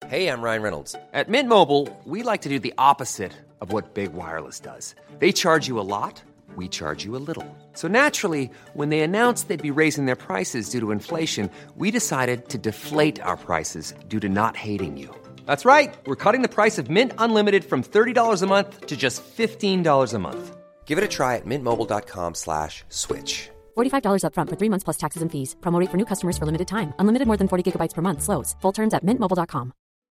Hey, I'm Ryan Reynolds. At Mint Mobile, we like to do the opposite of what Big Wireless does. They charge you a lot, we charge you a little. So naturally, when they announced they'd be raising their prices due to inflation, we decided to deflate our prices due to not hating you. That's right. We're cutting the price of Mint Unlimited from $30 a month to just $15 a month. Give it a try at mintmobile.com/switch. $45 up front for 3 months plus taxes and fees. Promo rate for new customers for limited time. Unlimited more than 40 gigabytes per month. Slows full terms at mintmobile.com.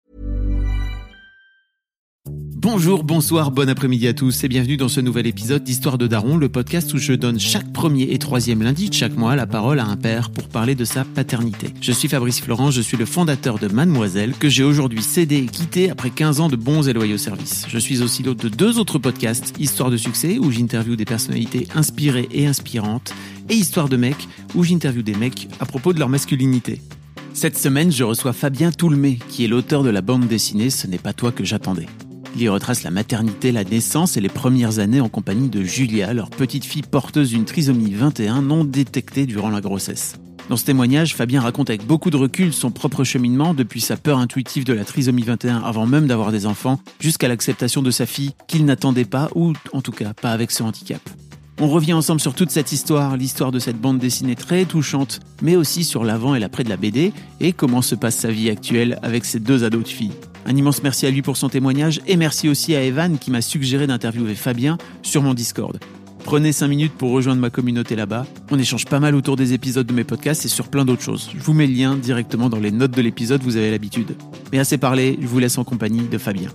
Bonjour, bonsoir, bon après-midi à tous et bienvenue dans ce nouvel épisode d'Histoire de Daron, le podcast où je donne chaque premier et troisième lundi de chaque mois la parole à un père pour parler de sa paternité. Je suis Fabrice Florent, je suis le fondateur de Mademoiselle, que j'ai aujourd'hui cédé et quitté après 15 ans de bons et loyaux services. Je suis aussi l'hôte de 2 autres podcasts, Histoire de succès, où j'interviewe des personnalités inspirées et inspirantes, et Histoire de mecs, où j'interviewe des mecs à propos de leur masculinité. Cette semaine, je reçois Fabien Toulmé, qui est l'auteur de la bande dessinée « Ce n'est pas toi que j'attendais ». Il y retrace la maternité, la naissance et les premières années en compagnie de Julia, leur petite fille porteuse d'une trisomie 21 non détectée durant la grossesse. Dans ce témoignage, Fabien raconte avec beaucoup de recul son propre cheminement depuis sa peur intuitive de la trisomie 21 avant même d'avoir des enfants, jusqu'à l'acceptation de sa fille qu'il n'attendait pas, ou en tout cas pas avec ce handicap. On revient ensemble sur toute cette histoire, l'histoire de cette bande dessinée très touchante, mais aussi sur l'avant et l'après de la BD, et comment se passe sa vie actuelle avec ses 2 ados de filles. Un immense merci à lui pour son témoignage, et merci aussi à Evan qui m'a suggéré d'interviewer Fabien sur mon Discord. Prenez 5 minutes pour rejoindre ma communauté là-bas. On échange pas mal autour des épisodes de mes podcasts et sur plein d'autres choses. Je vous mets le lien directement dans les notes de l'épisode, vous avez l'habitude. Mais assez parlé, je vous laisse en compagnie de Fabien.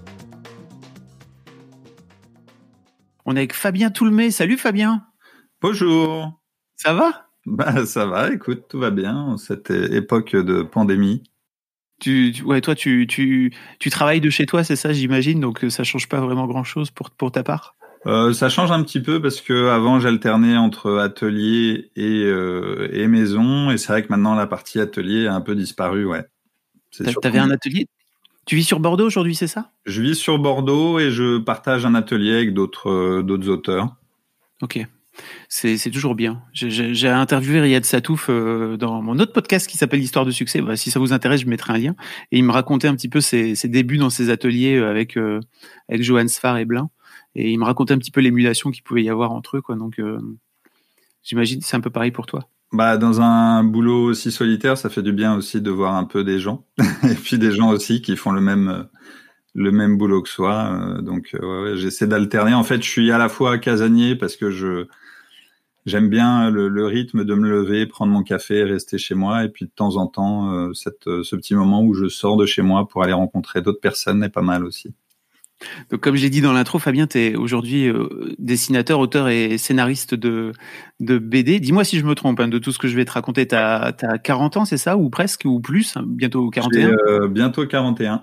On est avec Fabien Toulmé. Salut Fabien. Bonjour. Ça va ? Ça va, écoute, tout va bien en cette époque de pandémie. Toi, tu travailles de chez toi, c'est ça, j'imagine, donc ça change pas vraiment grand-chose pour ta part. Ça change un petit peu parce que avant j'alternais entre atelier et maison, et c'est vrai que maintenant la partie atelier a un peu disparu, ouais. T'avais un atelier ? Tu vis sur Bordeaux aujourd'hui, c'est ça ? Je vis sur Bordeaux et je partage un atelier avec d'autres auteurs. Ok. C'est toujours bien. J'ai interviewé Riyad Satouf dans mon autre podcast qui s'appelle Histoire de succès. Bah, si ça vous intéresse, je mettrai un lien. Et il me racontait un petit peu ses débuts dans ses ateliers avec Johan Sfar et Blin. Et il me racontait un petit peu l'émulation qu'il pouvait y avoir entre eux, quoi. Donc, j'imagine que c'est un peu pareil pour toi. Dans un boulot aussi solitaire, ça fait du bien aussi de voir un peu des gens. Et puis des gens aussi qui font le même boulot que soi. Donc, ouais, j'essaie d'alterner. En fait, je suis à la fois casanier parce que j'aime bien le rythme de me lever, prendre mon café, rester chez moi, et puis de temps en temps, ce petit moment où je sors de chez moi pour aller rencontrer d'autres personnes est pas mal aussi. Donc, comme j'ai dit dans l'intro, Fabien, tu es aujourd'hui dessinateur, auteur et scénariste de BD. Dis-moi si je me trompe de tout ce que je vais te raconter. T'as 40 ans, c'est ça, ou presque, ou plus, bientôt 41 ? J'ai bientôt 41.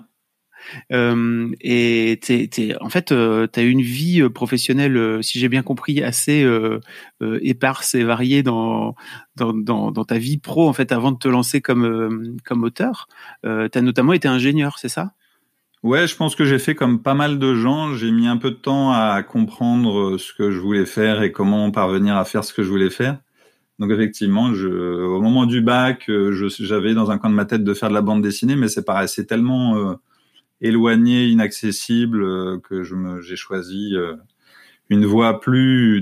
Et en fait, t'as eu une vie professionnelle, si j'ai bien compris, assez éparse et variée dans ta vie pro, en fait, avant de te lancer comme auteur. T'as notamment été ingénieur, c'est ça ? Ouais, je pense que j'ai fait comme pas mal de gens. J'ai mis un peu de temps à comprendre ce que je voulais faire et comment parvenir à faire ce que je voulais faire. Donc effectivement, au moment du bac, j'avais dans un coin de ma tête de faire de la bande dessinée, mais ça paraissait tellement éloigné, inaccessible, que j'ai choisi une voie avec plus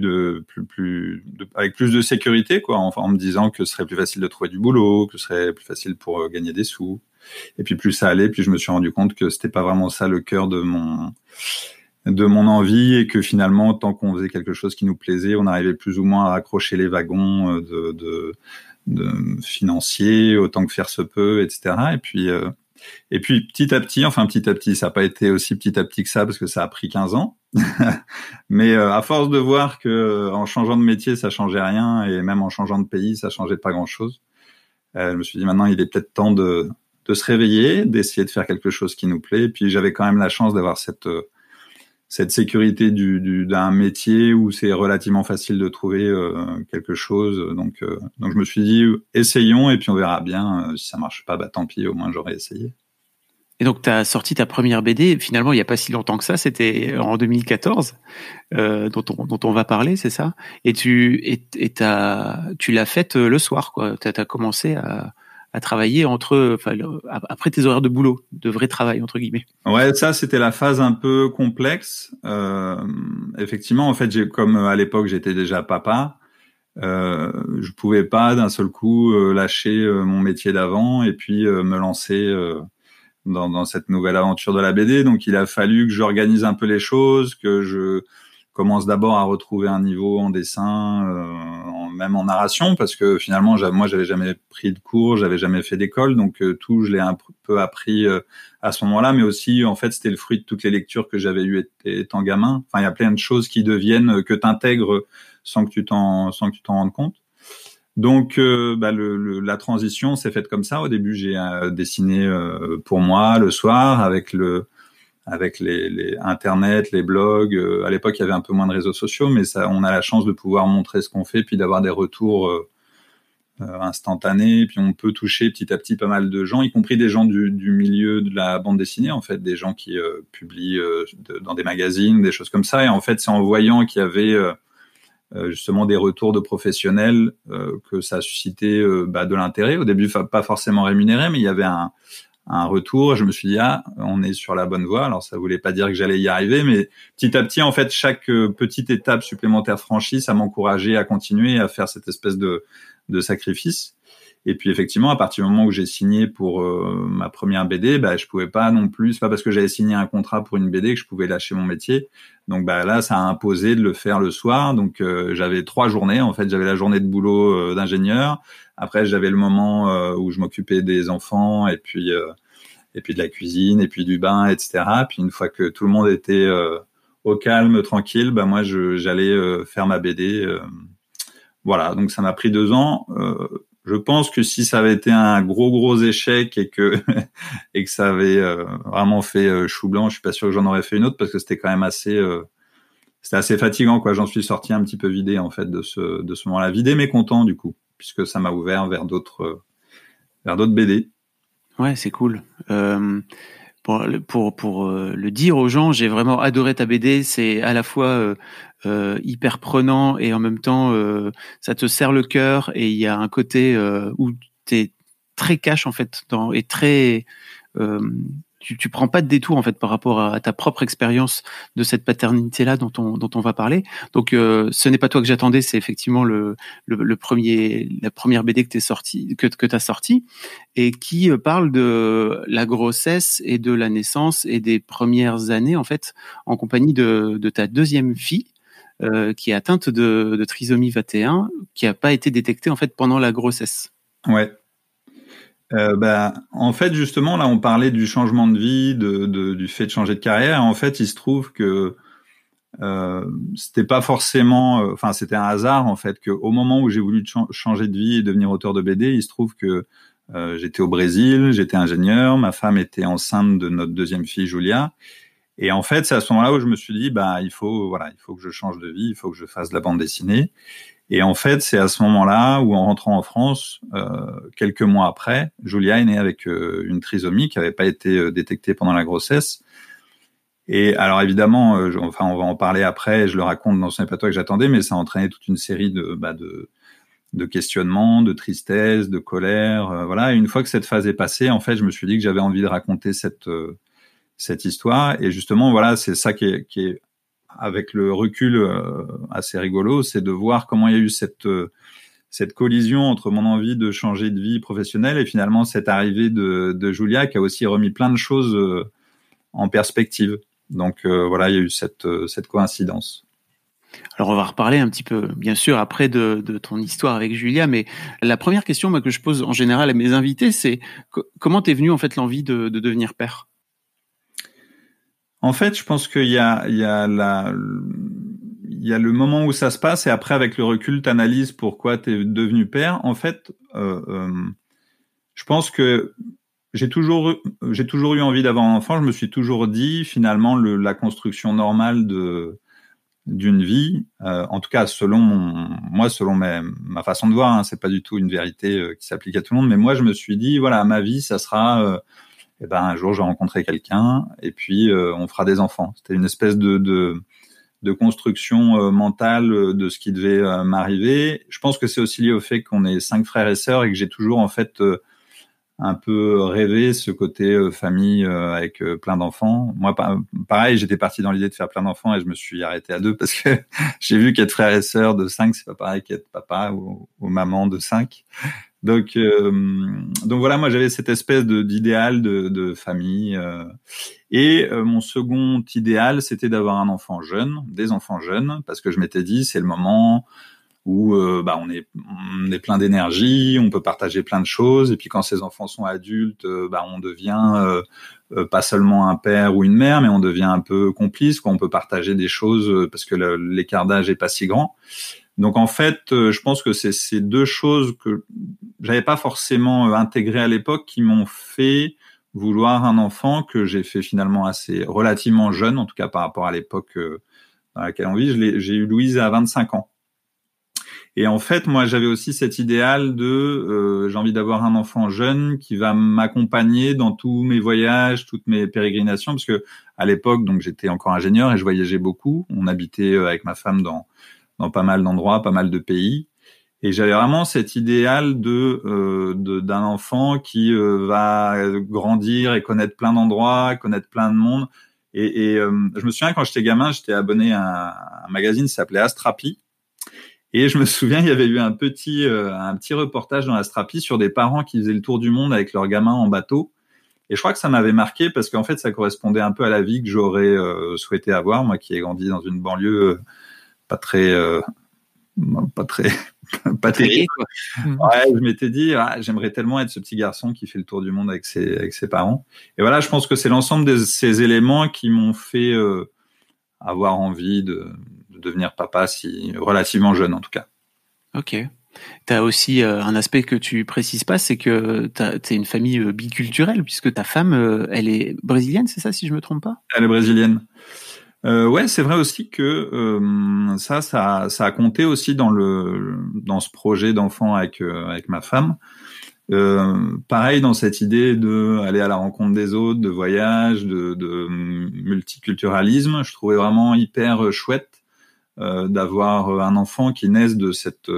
de sécurité, quoi, en me disant que ce serait plus facile de trouver du boulot, que ce serait plus facile pour gagner des sous. Et puis plus ça allait, plus je me suis rendu compte que c'était pas vraiment ça le cœur de mon envie, et que finalement, tant qu'on faisait quelque chose qui nous plaisait, on arrivait plus ou moins à raccrocher les wagons de financiers, autant que faire se peut, etc. Et puis petit à petit, ça n'a pas été aussi petit à petit que ça parce que ça a pris 15 ans. Mais à force de voir que en changeant de métier, ça changeait rien, et même en changeant de pays, ça changeait pas grand-chose, je me suis dit maintenant, il est peut-être temps de se réveiller, d'essayer de faire quelque chose qui nous plaît. Et puis j'avais quand même la chance d'avoir cette sécurité d'un métier où c'est relativement facile de trouver quelque chose. Donc je me suis dit, essayons, et puis on verra bien. Si ça marche pas, tant pis, au moins j'aurais essayé. Et donc, tu as sorti ta première BD, finalement, il n'y a pas si longtemps que ça, c'était en 2014, dont on va parler, c'est ça ? Et tu l'as faite le soir, quoi. Tu as commencé à à travailler après tes horaires de boulot, de vrai travail entre guillemets. Ouais, ça c'était la phase un peu complexe. Effectivement, en fait, comme à l'époque j'étais déjà papa, je pouvais pas d'un seul coup lâcher mon métier d'avant et puis me lancer dans cette nouvelle aventure de la BD. Donc il a fallu que j'organise un peu les choses, que je commence d'abord à retrouver un niveau en dessin, même en narration, parce que finalement, moi, j'avais jamais pris de cours, j'avais jamais fait d'école, donc tout, je l'ai un peu appris à ce moment-là, mais aussi, en fait, c'était le fruit de toutes les lectures que j'avais eues étant gamin. Enfin, il y a plein de choses qui deviennent, que t'intègres sans que tu t'en rendes compte. Donc, la transition s'est faite comme ça. Au début, j'ai dessiné pour moi le soir avec les Internet, les blogs. À l'époque, il y avait un peu moins de réseaux sociaux, mais ça, on a la chance de pouvoir montrer ce qu'on fait, puis d'avoir des retours instantanés. Puis on peut toucher petit à petit pas mal de gens, y compris des gens du milieu de la bande dessinée, en fait, des gens qui publient dans des magazines, des choses comme ça. Et en fait, c'est en voyant qu'il y avait justement des retours de professionnels que ça a suscité de l'intérêt. Au début, pas forcément rémunéré, mais il y avait un retour. Je me suis dit, on est sur la bonne voie. Alors, ça voulait pas dire que j'allais y arriver, mais petit à petit, en fait, chaque petite étape supplémentaire franchie, ça m'encourageait à continuer à faire cette espèce de sacrifice. Et puis, effectivement, à partir du moment où j'ai signé pour ma première BD, je pouvais pas non plus, c'est pas parce que j'avais signé un contrat pour une BD que je pouvais lâcher mon métier. Donc, là, ça a imposé de le faire le soir. Donc, j'avais 3 journées. En fait, j'avais la journée de boulot d'ingénieur. Après, j'avais le moment où je m'occupais des enfants et puis de la cuisine et puis du bain, etc. Puis une fois que tout le monde était au calme, tranquille, moi, j'allais faire ma BD. Voilà, donc ça m'a pris 2 ans. Je pense que si ça avait été un gros échec et que ça avait vraiment fait chou blanc, je suis pas sûr que j'en aurais fait une autre parce que c'était quand même c'était assez fatigant, quoi. J'en suis sorti un petit peu vidé, en fait, de ce moment-là. Vidé mais content, du coup, puisque ça m'a ouvert vers d'autres BD. Ouais, c'est cool. Pour le dire aux gens, j'ai vraiment adoré ta BD. C'est à la fois hyper prenant et en même temps ça te serre le cœur, et il y a un côté où t'es très cash en fait et très tu prends pas de détour en fait par rapport à ta propre expérience de cette paternité là dont on va parler. Donc ce n'est pas toi que j'attendais, c'est effectivement la première BD que t'as sortie et qui parle de la grossesse et de la naissance et des premières années en fait en compagnie de ta deuxième fille qui est atteinte de trisomie 21, qui a pas été détectée en fait pendant la grossesse. Ouais. En fait, justement, là, on parlait du changement de vie, du fait de changer de carrière. En fait, il se trouve que c'était pas forcément, c'était un hasard en fait, que au moment où j'ai voulu changer de vie et devenir auteur de BD, il se trouve que j'étais au Brésil, j'étais ingénieur, ma femme était enceinte de notre deuxième fille Julia, et en fait, c'est à ce moment-là où je me suis dit, il faut que je change de vie, il faut que je fasse de la bande dessinée. Et en fait, c'est à ce moment-là où, en rentrant en France, quelques mois après, Julia est née avec une trisomie qui n'avait pas été détectée pendant la grossesse. Et alors évidemment, on va en parler après, je le raconte dans Ce n'est pas toi que j'attendais, mais ça a entraîné toute une série de questionnements, de tristesse, de colère, voilà. Et une fois que cette phase est passée, en fait, je me suis dit que j'avais envie de raconter cette histoire. Et justement, voilà, c'est ça qui est avec le recul assez rigolo, c'est de voir comment il y a eu cette collision entre mon envie de changer de vie professionnelle et finalement cette arrivée de Julia qui a aussi remis plein de choses en perspective. Donc voilà, il y a eu cette coïncidence. Alors on va reparler un petit peu, bien sûr, après de ton histoire avec Julia, mais la première question que je pose en général à mes invités, c'est comment t'es venu en fait l'envie de devenir père ? En fait, je pense qu'il y a le moment où ça se passe et après, avec le recul, t'analyses pourquoi t'es devenu père. En fait, je pense que j'ai toujours eu envie d'avoir un enfant. Je me suis toujours dit, finalement, la construction normale d'une vie, en tout cas selon ma façon de voir, hein, c'est pas du tout une vérité qui s'applique à tout le monde, mais moi, je me suis dit, voilà, ma vie, ça sera un jour, je vais rencontrer quelqu'un et puis on fera des enfants. C'était une espèce de construction mentale de ce qui devait m'arriver. Je pense que c'est aussi lié au fait qu'on est 5 frères et sœurs et que j'ai toujours en fait un peu rêvé ce côté famille avec plein d'enfants. Moi, pareil, j'étais parti dans l'idée de faire plein d'enfants et je me suis arrêté à 2 parce que j'ai vu qu'être frère et sœur de 5, c'est pas pareil qu'être papa ou maman de 5. Donc voilà, moi j'avais cette espèce d'idéal de famille. Et mon second idéal, c'était d'avoir des enfants jeunes, parce que je m'étais dit, c'est le moment où on est plein d'énergie, on peut partager plein de choses, et puis quand ces enfants sont adultes, on devient pas seulement un père ou une mère, mais on devient un peu complice, quoi. On peut partager des choses parce que l'écart d'âge est pas si grand. Donc en fait, je pense que c'est ces deux choses que j'avais pas forcément intégrées à l'époque qui m'ont fait vouloir un enfant, que j'ai fait finalement relativement jeune, en tout cas par rapport à l'époque dans laquelle on vit. J'ai eu Louise à 25 ans. Et en fait, moi, j'avais aussi cet idéal j'ai envie d'avoir un enfant jeune qui va m'accompagner dans tous mes voyages, toutes mes pérégrinations, parce que à l'époque, donc j'étais encore ingénieur et je voyageais beaucoup. On habitait avec ma femme dans pas mal d'endroits, pas mal de pays. Et j'avais vraiment cet idéal d'un enfant qui va grandir et connaître plein d'endroits, connaître plein de monde. Et je me souviens, quand j'étais gamin, j'étais abonné à un magazine qui s'appelait Astrapi. Et je me souviens, il y avait eu un petit reportage dans Astrapi sur des parents qui faisaient le tour du monde avec leurs gamins en bateau. Et je crois que ça m'avait marqué parce qu'en fait, ça correspondait un peu à la vie que j'aurais souhaité avoir, moi qui ai grandi dans une banlieue pas terrible. Ouais, je m'étais dit, j'aimerais tellement être ce petit garçon qui fait le tour du monde avec ses parents. Et voilà, je pense que c'est l'ensemble de ces éléments qui m'ont fait avoir envie de devenir papa relativement jeune en tout cas. Ok. T'as aussi un aspect que tu précises pas, c'est que t'es une famille biculturelle, puisque ta femme, elle est brésilienne, c'est ça, si je me trompe pas? Elle est brésilienne. Ouais, c'est vrai aussi que ça a compté aussi dans ce projet d'enfant avec ma femme. Pareil, dans cette idée de aller à la rencontre des autres, de voyage, de multiculturalisme, je trouvais vraiment hyper chouette d'avoir un enfant qui naisse de cette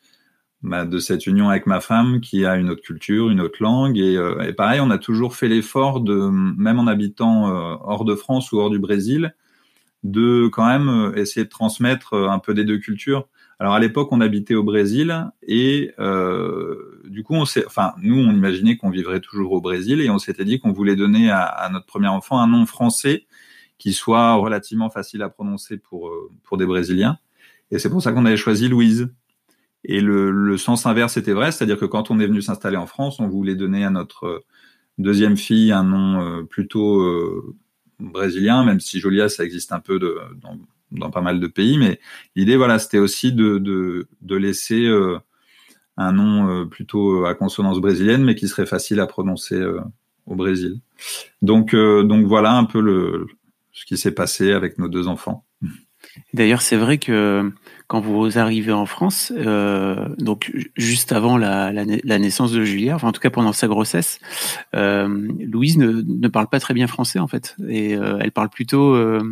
union avec ma femme, qui a une autre culture, une autre langue, et pareil, on a toujours fait l'effort même en habitant hors de France ou hors du Brésil, de quand même essayer de transmettre un peu des deux cultures. Alors à l'époque, on habitait au Brésil et du coup, nous, on imaginait qu'on vivrait toujours au Brésil et on s'était dit qu'on voulait donner à notre premier enfant un nom français qui soit relativement facile à prononcer pour des Brésiliens. Et c'est pour ça qu'on avait choisi Louise. Et le sens inverse était vrai, c'est-à-dire que quand on est venu s'installer en France, on voulait donner à notre deuxième fille un nom plutôt brésilien, même si Jolia, ça existe un peu dans pas mal de pays, mais l'idée, voilà, c'était aussi de laisser un nom plutôt à consonance brésilienne, mais qui serait facile à prononcer au Brésil. Donc voilà un peu ce qui s'est passé avec nos deux enfants. D'ailleurs, c'est vrai que quand vous arrivez en France, donc juste avant la naissance de Julia, enfin en tout cas pendant sa grossesse, Louise ne parle pas très bien français en fait, et elle parle plutôt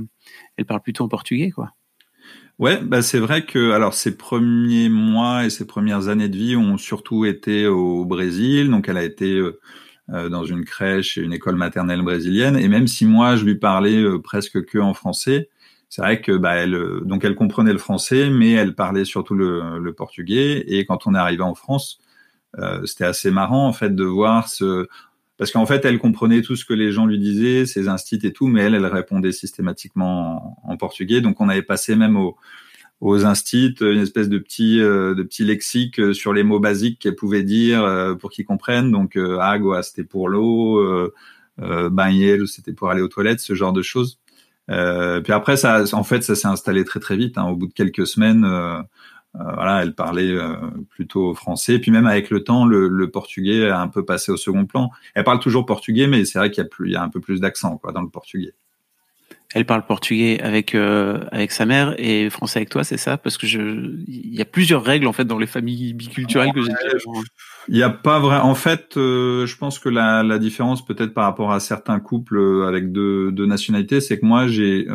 en portugais, quoi. Ouais, c'est vrai que alors ses premiers mois et ses premières années de vie ont surtout été au Brésil, donc elle a été dans une crèche et une école maternelle brésilienne, et même si moi je lui parlais presque que en français, c'est vrai que elle comprenait le français, mais elle parlait surtout le portugais. Et quand on est arrivé en France, c'était assez marrant en fait de voir parce qu'en fait elle comprenait tout ce que les gens lui disaient, ses instits et tout, mais elle répondait systématiquement en portugais. Donc on avait passé même aux instits une espèce de petit lexique sur les mots basiques qu'elle pouvait dire pour qu'ils comprennent. Donc água c'était pour l'eau, banheiro c'était pour aller aux toilettes, ce genre de choses. Puis après ça s'est installé très très vite, hein. Au bout de quelques semaines, voilà, elle parlait plutôt français. Puis même avec le temps, le portugais a un peu passé au second plan. Elle parle toujours portugais, mais c'est vrai qu'il y a un peu plus d'accent, quoi, dans le portugais. Elle parle portugais avec sa mère et français avec toi, c'est ça? Parce que il y a plusieurs règles en fait dans les familles biculturelles que j'ai déjà. Il y a pas vrai. En fait, je pense que la différence peut-être par rapport à certains couples avec deux nationalités, c'est que moi j'ai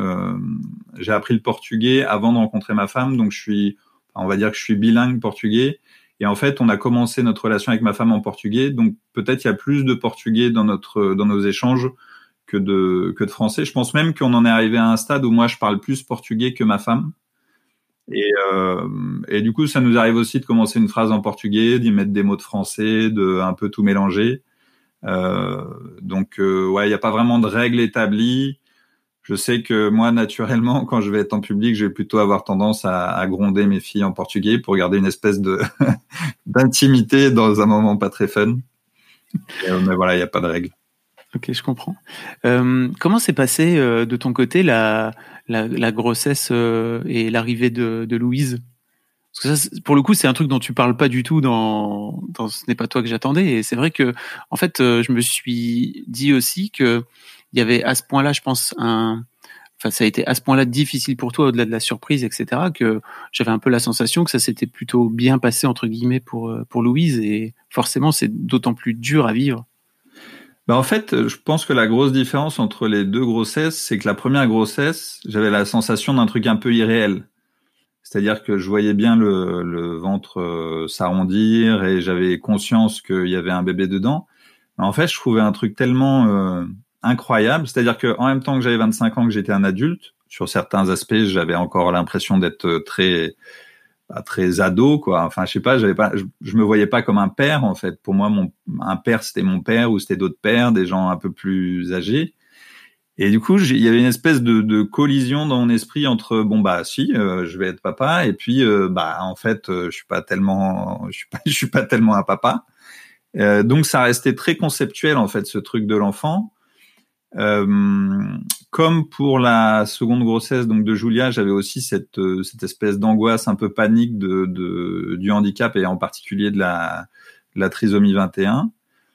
appris le portugais avant de rencontrer ma femme, donc on va dire que je suis bilingue portugais. Et en fait, on a commencé notre relation avec ma femme en portugais, donc peut-être il y a plus de portugais dans nos échanges que de français. Je pense même qu'on en est arrivé à un stade où moi je parle plus portugais que ma femme. Et du coup, ça nous arrive aussi de commencer une phrase en portugais, d'y mettre des mots de français, de un peu tout mélanger. Donc ouais, il n'y a pas vraiment de règles établies. Je sais que moi, naturellement, quand je vais être en public, je vais plutôt avoir tendance à gronder mes filles en portugais pour garder une espèce de d'intimité dans un moment pas très fun. Mais voilà, il n'y a pas de règles. Ok, je comprends. Comment s'est passé de ton côté la grossesse et l'arrivée de Louise? Parce que ça, pour le coup, c'est un truc dont tu parles pas du tout dans Ce n'est pas toi que j'attendais. Et c'est vrai que, en fait, je me suis dit aussi que il y avait à ce point-là, je pense, ça a été à ce point-là difficile pour toi, au-delà de la surprise, etc., que j'avais un peu la sensation que ça s'était plutôt bien passé, entre guillemets, pour Louise. Et forcément, c'est d'autant plus dur à vivre. Ben en fait, je pense que la grosse différence entre les deux grossesses, c'est que la première grossesse, j'avais la sensation d'un truc un peu irréel. C'est-à-dire que je voyais bien le ventre s'arrondir et j'avais conscience qu'il y avait un bébé dedans. Mais en fait, je trouvais un truc tellement incroyable. C'est-à-dire que en même temps que j'avais 25 ans, que j'étais un adulte, sur certains aspects, j'avais encore l'impression d'être très ado, quoi. Enfin, je sais pas, je me voyais pas comme un père, en fait. Pour moi, un père, c'était mon père ou c'était d'autres pères, des gens un peu plus âgés. Et du coup, il y avait une espèce de collision dans mon esprit entre je vais être papa, et puis en fait, je suis pas tellement un papa. Donc ça restait très conceptuel en fait, ce truc de l'enfant. Comme pour la seconde grossesse donc de Julia, j'avais aussi cette espèce d'angoisse un peu panique du handicap et en particulier de la trisomie 21.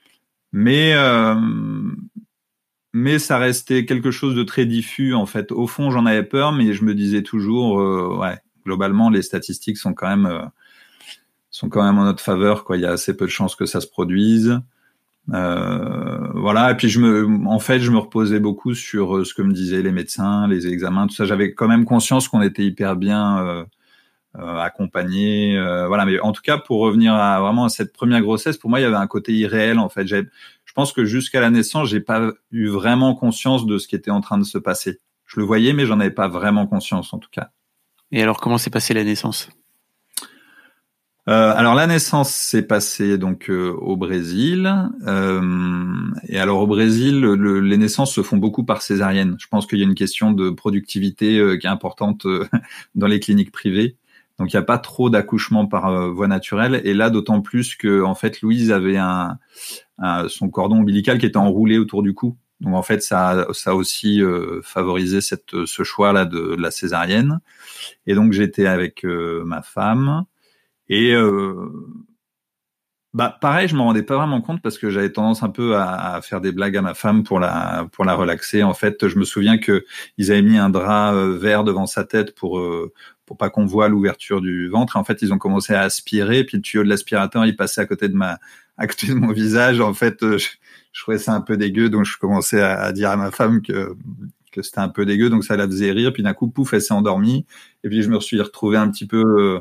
Mais ça restait quelque chose de très diffus en fait. Au fond, j'en avais peur, mais je me disais toujours, globalement, les statistiques sont quand même en notre faveur, quoi. Il y a assez peu de chances que ça se produise. Voilà. Et puis je me reposais beaucoup sur ce que me disaient les médecins, les examens, tout ça. J'avais quand même conscience qu'on était hyper bien accompagnés. Voilà. Mais en tout cas, pour revenir à cette première grossesse, pour moi, il y avait un côté irréel en fait. Je pense que jusqu'à la naissance, j'ai pas eu vraiment conscience de ce qui était en train de se passer. Je le voyais, mais j'en avais pas vraiment conscience, en tout cas. Et alors, comment s'est passée la naissance ? Alors, la naissance s'est passée donc au Brésil. Et alors, au Brésil, les naissances se font beaucoup par césarienne. Je pense qu'il y a une question de productivité qui est importante dans les cliniques privées. Donc, il n'y a pas trop d'accouchements par voie naturelle. Et là, d'autant plus que, en fait, Louise avait son cordon ombilical qui était enroulé autour du cou. Donc, en fait, ça a aussi favorisé ce choix-là de la césarienne. Et donc, j'étais avec ma femme. Et pareil, je m'en rendais pas vraiment compte parce que j'avais tendance un peu à faire des blagues à ma femme pour la relaxer. En fait, je me souviens que ils avaient mis un drap vert devant sa tête pour pas qu'on voit l'ouverture du ventre. Et en fait, ils ont commencé à aspirer, puis le tuyau de l'aspirateur, il passait à côté de mon visage. En fait, je trouvais ça un peu dégueu, donc je commençais à dire à ma femme que c'était un peu dégueu, donc ça la faisait rire. Puis d'un coup, pouf, elle s'est endormie. Et puis je me suis retrouvé un petit peu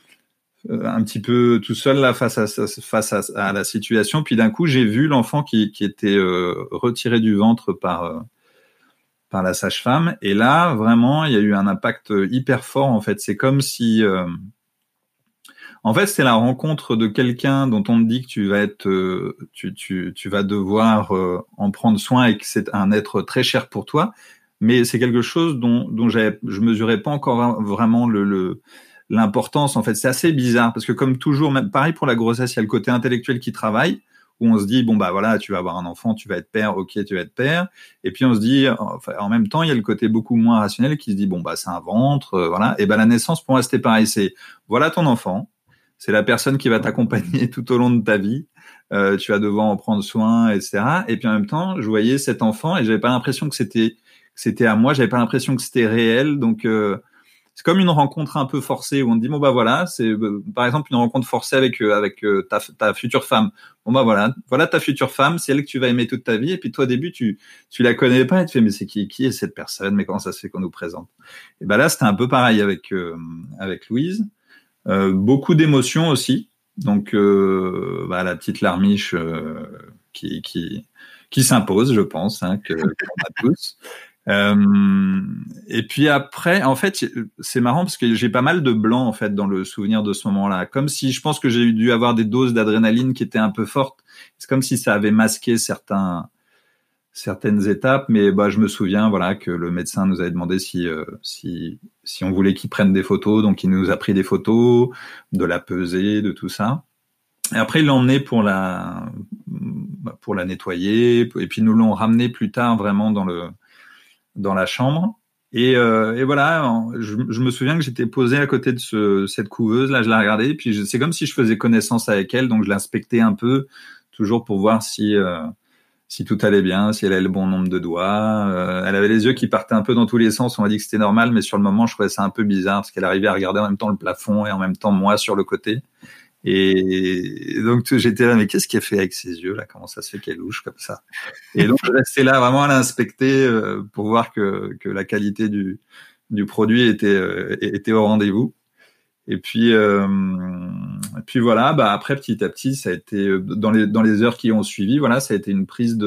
tout seul là face à la situation. Puis d'un coup, j'ai vu l'enfant qui était retiré du ventre par la sage-femme. Et là, vraiment, il y a eu un impact hyper fort. En fait, c'est comme si, en fait, c'est la rencontre de quelqu'un dont on te dit que tu vas tu vas devoir en prendre soin et que c'est un être très cher pour toi. Mais c'est quelque chose dont je mesurais pas encore vraiment l'importance. En fait, c'est assez bizarre parce que comme toujours, même pareil pour la grossesse, il y a le côté intellectuel qui travaille où on se dit voilà, tu vas avoir un enfant, tu vas être père, ok, tu vas être père. Et puis on se dit, en même temps, il y a le côté beaucoup moins rationnel qui se dit c'est un ventre, voilà. Et la naissance pour moi c'était pareil, c'est voilà ton enfant, c'est la personne qui va t'accompagner tout au long de ta vie. Tu vas devoir en prendre soin, etc. Et puis en même temps, je voyais cet enfant et j'avais pas l'impression que c'était à moi, j'avais pas l'impression que c'était réel, donc c'est comme une rencontre un peu forcée où on te dit voilà, c'est par exemple une rencontre forcée avec ta future femme. Voilà ta future femme, c'est elle que tu vas aimer toute ta vie. Et puis toi au début tu la connais pas et tu fais mais c'est qui est cette personne, mais comment ça se fait qu'on nous présente? Et là c'était un peu pareil avec Louise. Beaucoup d'émotions aussi. Donc, la petite larmiche qui s'impose, je pense, qu'on a tous. Et puis après, en fait, c'est marrant parce que j'ai pas mal de blanc en fait dans le souvenir de ce moment-là, comme si je pense que j'ai dû avoir des doses d'adrénaline qui étaient un peu fortes. C'est comme si ça avait masqué certaines étapes, mais je me souviens que le médecin nous avait demandé si on voulait qu'il prenne des photos, donc il nous a pris des photos de la pesée, de tout ça. Et après il l'a emmené pour la nettoyer, et puis nous l'ont ramené plus tard vraiment dans la chambre. Et voilà, je me souviens que j'étais posé à côté de cette couveuse, là je la regardais, puis c'est comme si je faisais connaissance avec elle, donc je l'inspectais un peu, toujours pour voir si tout allait bien, si elle avait le bon nombre de doigts. Elle avait les yeux qui partaient un peu dans tous les sens, on m'a dit que c'était normal, mais sur le moment je trouvais ça un peu bizarre, parce qu'elle arrivait à regarder en même temps le plafond et en même temps moi sur le côté. Et donc j'étais là, mais qu'est-ce qu'elle fait avec ses yeux là? Comment ça se fait qu'elle louche comme ça? Et donc je restais là vraiment à l'inspecter pour voir que la qualité du produit était au rendez-vous. Et puis voilà, après petit à petit, ça a été dans les heures qui ont suivi, voilà, ça a été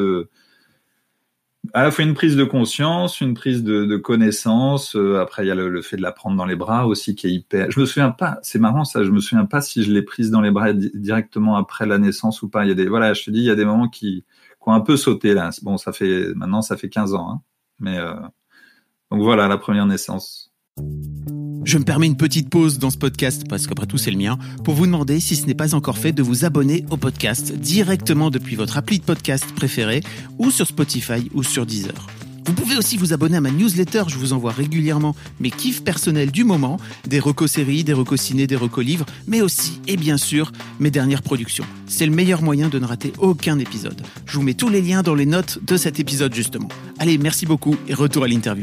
à la fois une prise de conscience, une prise de connaissance. Après, il y a le fait de la prendre dans les bras aussi qui est hyper. Je me souviens pas. C'est marrant ça. Je me souviens pas si je l'ai prise dans les bras directement après la naissance ou pas. Il y a je te dis, il y a des moments qui ont un peu sauté là. Bon, ça fait 15 ans, hein. Mais donc voilà la première naissance. Je me permets une petite pause dans ce podcast, parce qu'après tout c'est le mien, pour vous demander, si ce n'est pas encore fait, de vous abonner au podcast directement depuis votre appli de podcast préférée, ou sur Spotify ou sur Deezer. Vous pouvez aussi vous abonner à ma newsletter, je vous envoie régulièrement mes kiffs personnels du moment, des recos séries, des recos ciné, des recos livres, mais aussi, et bien sûr, mes dernières productions. C'est le meilleur moyen de ne rater aucun épisode. Je vous mets tous les liens dans les notes de cet épisode justement. Allez, merci beaucoup et retour à l'interview.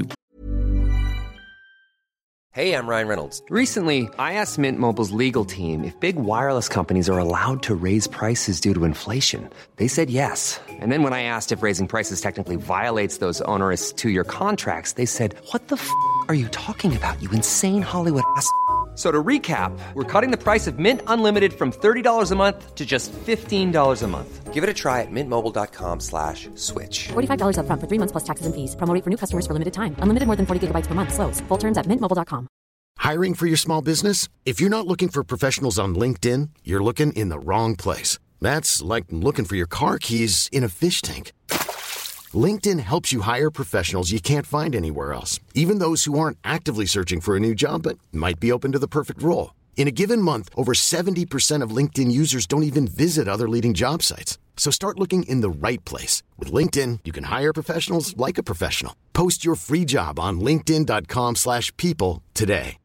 Hey, I'm Ryan Reynolds. Recently, I asked Mint Mobile's legal team if big wireless companies are allowed to raise prices due to inflation. They said yes. And then when I asked if raising prices technically violates those onerous 2-year contracts, they said, "What the f*** are you talking about, you insane Hollywood ass?" So to recap, we're cutting the price of Mint Unlimited from $30 a month to just $15 a month. Give it a try at mintmobile.com/switch. $45 up front for 3 months plus taxes and fees. Promo rate for new customers for limited time. Unlimited more than 40 gigabytes per month. Slows full terms at mintmobile.com. Hiring for your small business? If you're not looking for professionals on LinkedIn, you're looking in the wrong place. That's like looking for your car keys in a fish tank. LinkedIn helps you hire professionals you can't find anywhere else, even those who aren't actively searching for a new job but might be open to the perfect role. In a given month, over 70% of LinkedIn users don't even visit other leading job sites. So start looking in the right place. With LinkedIn, you can hire professionals like a professional. Post your free job on linkedin.com/people today.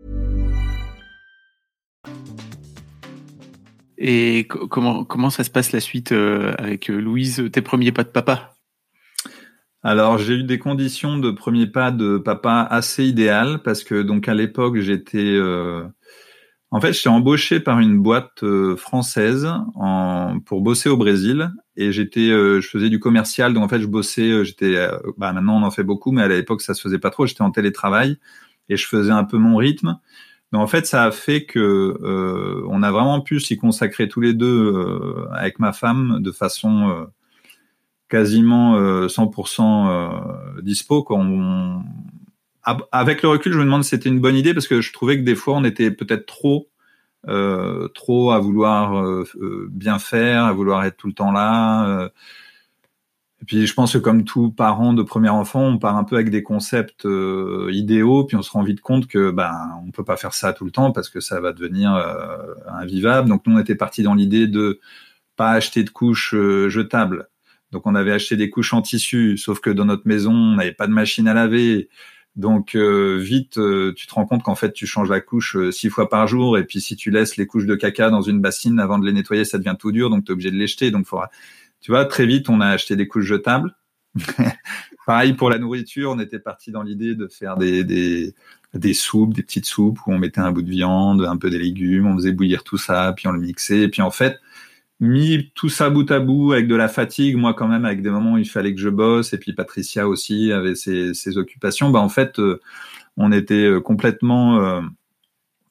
Et comment ça se passe la suite avec Louise, tes premiers pas de papa? Alors, j'ai eu des conditions de premiers pas de papa assez idéales parce que donc à l'époque, j'étais embauché par une boîte française pour bosser au Brésil et je faisais du commercial, donc en fait je bossais, maintenant on en fait beaucoup, mais à l'époque ça se faisait pas trop, j'étais en télétravail et je faisais un peu mon rythme. Donc en fait ça a fait que on a vraiment pu s'y consacrer tous les deux avec ma femme de façon quasiment 100% dispo, quoi. Avec le recul, je me demande si c'était une bonne idée parce que je trouvais que des fois on était peut-être trop à vouloir bien faire, à vouloir être tout le temps là. Et puis je pense que comme tout parent de premier enfant, on part un peu avec des concepts idéaux, puis on se rend vite compte que on peut pas faire ça tout le temps parce que ça va devenir invivable. Donc nous on était partis dans l'idée de pas acheter de couches jetables. Donc on avait acheté des couches en tissu, sauf que dans notre maison, on n'avait pas de machine à laver. Donc vite, tu te rends compte qu'en fait, tu changes la couche 6 fois par jour. Et puis si tu laisses les couches de caca dans une bassine avant de les nettoyer, ça devient tout dur. Donc tu es obligé de les jeter. Donc tu vois, très vite, on a acheté des couches jetables. Pareil pour la nourriture, on était parti dans l'idée de faire des soupes, des petites soupes où on mettait un bout de viande, un peu des légumes, on faisait bouillir tout ça, puis on le mixait. Et puis en fait, mis tout ça bout à bout avec de la fatigue, moi quand même avec des moments où il fallait que je bosse et puis Patricia aussi avait ses occupations, en fait on était complètement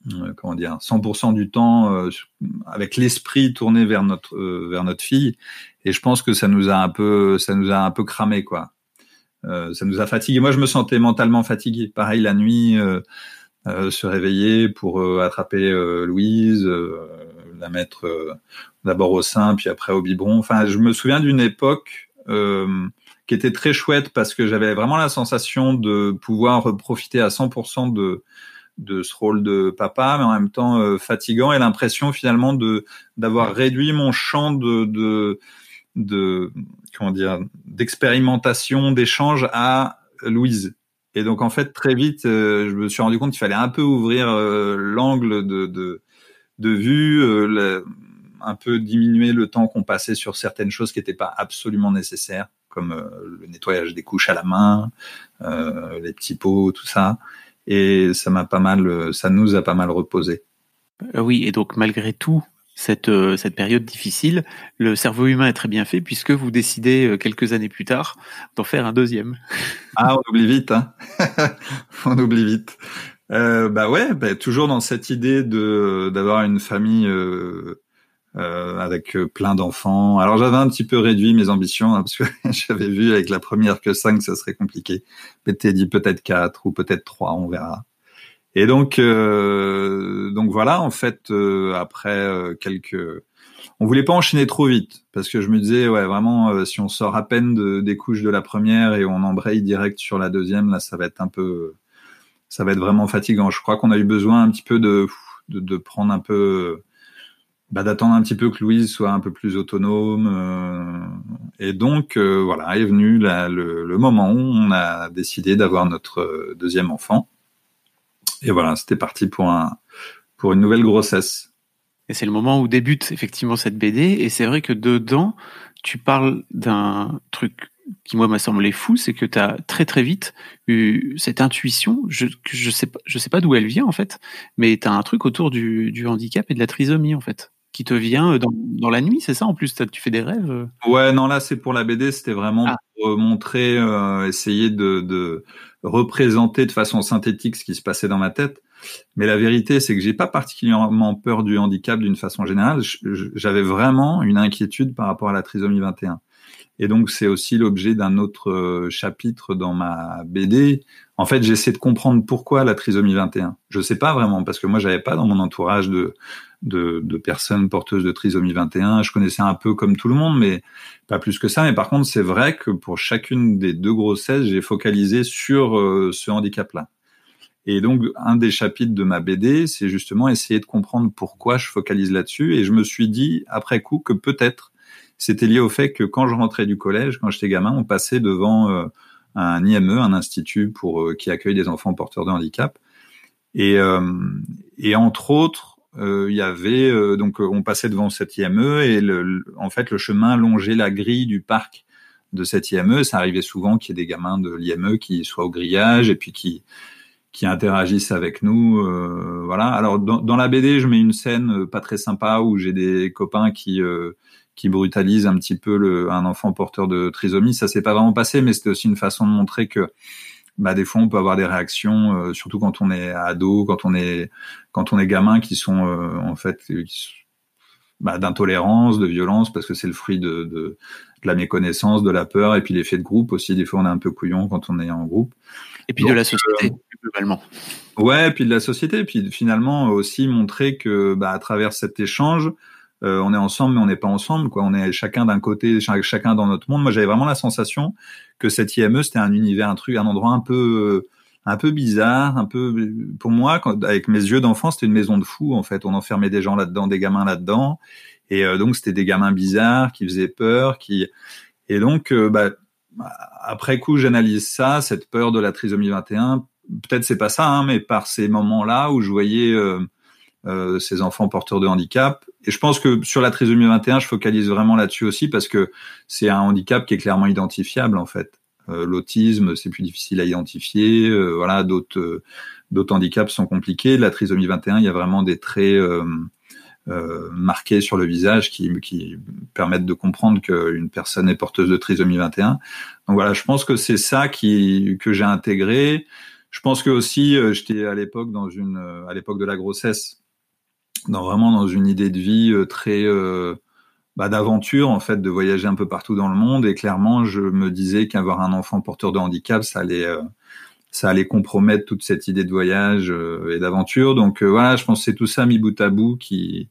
comment dire, 100% du temps avec l'esprit tourné vers notre fille. Et je pense que ça nous a un peu cramé, quoi. Ça nous a fatigué. Moi, je me sentais mentalement fatigué. Pareil, la nuit, se réveiller pour attraper Louise, la mettre d'abord au sein, puis après au biberon. Enfin, je me souviens d'une époque qui était très chouette parce que j'avais vraiment la sensation de pouvoir profiter à 100% de ce rôle de papa, mais en même temps fatigant, et l'impression finalement d'avoir réduit mon champ de comment dire, d'expérimentation, d'échange à Louise. Et donc en fait très vite, je me suis rendu compte qu'il fallait un peu ouvrir l'angle de vue, un peu diminuer le temps qu'on passait sur certaines choses qui n'étaient pas absolument nécessaires, comme le nettoyage des couches à la main, les petits pots, tout ça. Et ça nous a pas mal reposé. Oui, et donc malgré tout, cette période difficile, le cerveau humain est très bien fait puisque vous décidez quelques années plus tard d'en faire un deuxième. Ah, on oublie vite, hein. On oublie vite. Toujours dans cette idée d'avoir une famille avec plein d'enfants. Alors j'avais un petit peu réduit mes ambitions, hein, parce que j'avais vu avec la première que 5, ça serait compliqué. M'étais dit peut-être 4 ou peut-être 3, on verra. Et donc voilà, en fait, après on voulait pas enchaîner trop vite, parce que je me disais, ouais, vraiment, si on sort à peine des couches de la première et on embraye direct sur la deuxième, là, ça va être vraiment fatigant. Je crois qu'on a eu besoin un petit peu de prendre un peu, d'attendre un petit peu que Louise soit un peu plus autonome. Et donc, voilà, est venu le moment où on a décidé d'avoir notre deuxième enfant. Et voilà, c'était parti pour une nouvelle grossesse. Et c'est le moment où débute effectivement cette BD. Et c'est vrai que dedans, tu parles d'un truc qui, moi, m'a semblé fou, c'est que tu as très très vite eu cette intuition, je sais pas d'où elle vient en fait, mais tu as un truc autour du handicap et de la trisomie en fait, qui te vient dans la nuit, c'est ça en plus, tu fais des rêves? Ouais, non, là c'est pour la BD, c'était vraiment pour montrer, essayer de représenter de façon synthétique ce qui se passait dans ma tête. Mais la vérité, c'est que j'ai pas particulièrement peur du handicap d'une façon générale. J'avais vraiment une inquiétude par rapport à la trisomie 21. Et donc, c'est aussi l'objet d'un autre chapitre dans ma BD. En fait, j'essaie de comprendre pourquoi la trisomie 21. Je sais pas vraiment, parce que moi, j'avais pas dans mon entourage de personnes porteuses de trisomie 21. Je connaissais un peu comme tout le monde, mais pas plus que ça. Mais par contre, c'est vrai que pour chacune des 2 grossesses, j'ai focalisé sur ce handicap-là. Et donc, un des chapitres de ma BD, c'est justement essayer de comprendre pourquoi je focalise là-dessus. Et je me suis dit, après coup, que peut-être c'était lié au fait que quand je rentrais du collège, quand j'étais gamin, on passait devant un IME, un institut qui accueille des enfants porteurs de handicap. Et entre autres, il y avait donc on passait devant cet IME et en fait le chemin longeait la grille du parc de cet IME. Ça arrivait souvent qu'il y ait des gamins de l'IME qui soient au grillage et puis qui interagissent avec nous, voilà. Alors dans la BD, je mets une scène pas très sympa où j'ai des copains qui brutalisent un petit peu un enfant porteur de trisomie. Ça s'est pas vraiment passé, mais c'était aussi une façon de montrer que des fois on peut avoir des réactions, surtout quand on est ado, quand on est gamin, qui sont en fait d'intolérance, de violence, parce que c'est le fruit de la méconnaissance, de la peur, et puis l'effet de groupe aussi. Des fois on est un peu couillon quand on est en groupe. Et puis donc, de la société, globalement. Ouais, puis de la société, puis finalement aussi montrer que à travers cet échange, on est ensemble mais on n'est pas ensemble, quoi. On est chacun d'un côté, chacun dans notre monde. Moi, j'avais vraiment la sensation que cette IME, c'était un univers, un endroit un peu bizarre, un peu, pour moi, avec mes yeux d'enfant, c'était une maison de fous, en fait. On enfermait des gens là-dedans, des gamins là-dedans, et donc c'était des gamins bizarres qui faisaient peur, et donc après coup, j'analyse ça, cette peur de la trisomie 21. Peut-être c'est pas ça, hein, mais par ces moments-là où je voyais ces enfants porteurs de handicap. Et je pense que sur la trisomie 21, je focalise vraiment là-dessus aussi parce que c'est un handicap qui est clairement identifiable, en fait. L'autisme, c'est plus difficile à identifier. Voilà, d'autres handicaps sont compliqués. La trisomie 21, il y a vraiment des traits marqués sur le visage qui permettent de comprendre qu'une personne est porteuse de trisomie 21. Donc voilà, je pense que c'est ça que j'ai intégré. Je pense que aussi, j'étais à l'époque à l'époque de la grossesse, vraiment dans une idée de vie très d'aventure, en fait, de voyager un peu partout dans le monde. Et clairement, je me disais qu'avoir un enfant porteur de handicap, ça allait compromettre toute cette idée de voyage et d'aventure. Donc voilà, je pense que c'est tout ça mis bout à bout qui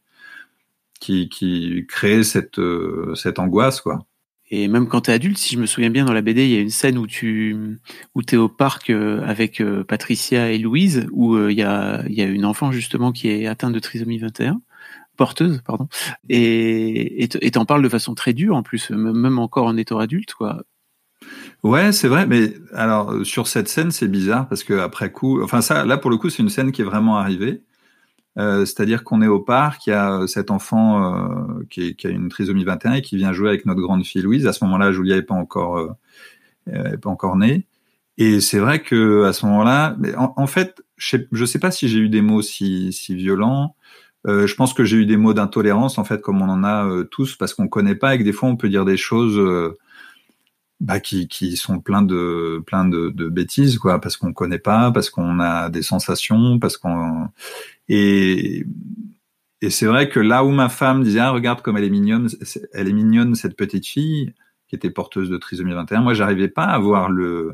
crée cette angoisse, quoi. Et même quand t'es adulte, si je me souviens bien, dans la BD, il y a une scène où t'es au parc avec Patricia et Louise, où il y a une enfant justement qui est atteinte de trisomie 21, porteuse, pardon, et t'en parles de façon très dure en plus, même encore en étant adulte, quoi. Ouais, c'est vrai, mais alors sur cette scène, c'est bizarre parce que après coup, enfin ça, là pour le coup, c'est une scène qui est vraiment arrivée. C'est-à-dire qu'on est au parc, il y a cet enfant qui a une trisomie 21 et qui vient jouer avec notre grande fille Louise. À ce moment-là, Julia est pas encore née. Et c'est vrai que à ce moment-là, mais en fait, je sais pas si j'ai eu des mots si violents. Je pense que j'ai eu des mots d'intolérance, en fait, comme on en a tous, parce qu'on connaît pas et que des fois on peut dire des choses qui sont plein de bêtises, quoi, parce qu'on connaît pas, parce qu'on a des sensations, et c'est vrai que là où ma femme disait regarde comme elle est mignonne cette petite fille qui était porteuse de trisomie 21, moi j'arrivais pas à voir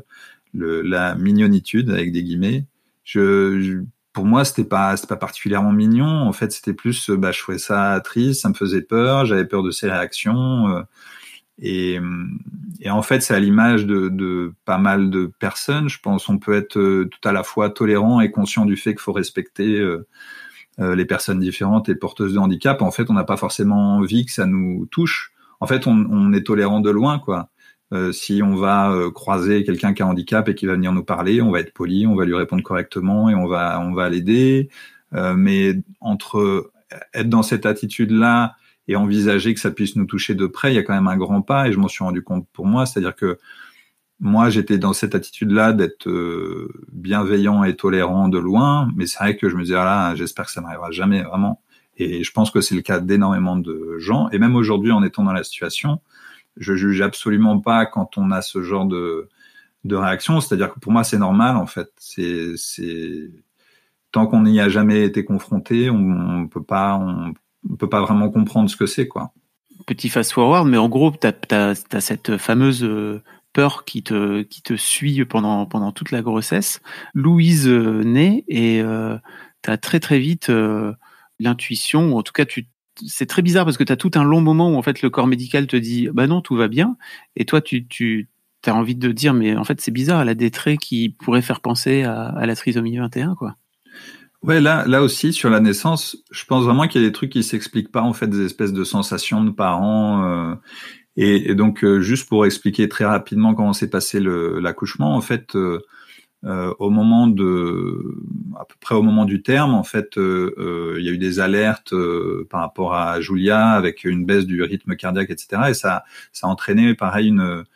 la mignonitude avec des guillemets. Pour moi c'était pas particulièrement mignon, en fait c'était plus je trouvais ça triste, ça me faisait peur, j'avais peur de ses réactions. Et en fait, c'est à l'image de pas mal de personnes. Je pense on peut être tout à la fois tolérant et conscient du fait qu'il faut respecter les personnes différentes et porteuses de handicap. En fait, on n'a pas forcément envie que ça nous touche. En fait, on est tolérant de loin, quoi. Si on va croiser quelqu'un qui a un handicap et qui va venir nous parler, on va être poli, on va lui répondre correctement et on va l'aider. Mais entre être dans cette attitude-là et envisager que ça puisse nous toucher de près, il y a quand même un grand pas, et je m'en suis rendu compte pour moi. C'est-à-dire que moi, j'étais dans cette attitude-là d'être bienveillant et tolérant de loin, mais c'est vrai que je me disais, j'espère que ça n'arrivera jamais vraiment. Et je pense que c'est le cas d'énormément de gens, et même aujourd'hui, en étant dans la situation, je juge absolument pas quand on a ce genre de réaction. C'est-à-dire que pour moi, c'est normal, en fait. C'est tant qu'on n'y a jamais été confronté, on peut pas vraiment comprendre ce que c'est, quoi. Petit fast-forward, mais en gros, t'as cette fameuse peur qui te suit pendant toute la grossesse. Louise naît et t'as très très vite l'intuition, ou en tout cas c'est très bizarre parce que t'as tout un long moment où en fait le corps médical te dit non, tout va bien, et toi tu t'as envie de dire mais en fait c'est bizarre, elle a des traits qui pourraient faire penser à la trisomie 21, quoi. Ouais, là aussi, sur la naissance, je pense vraiment qu'il y a des trucs qui s'expliquent pas, en fait, des espèces de sensations de parents. Et donc, juste pour expliquer très rapidement comment s'est passé l'accouchement, en fait, à peu près au moment du terme, en fait, il y a eu des alertes par rapport à Julia avec une baisse du rythme cardiaque, etc. Et ça a entraîné, pareil,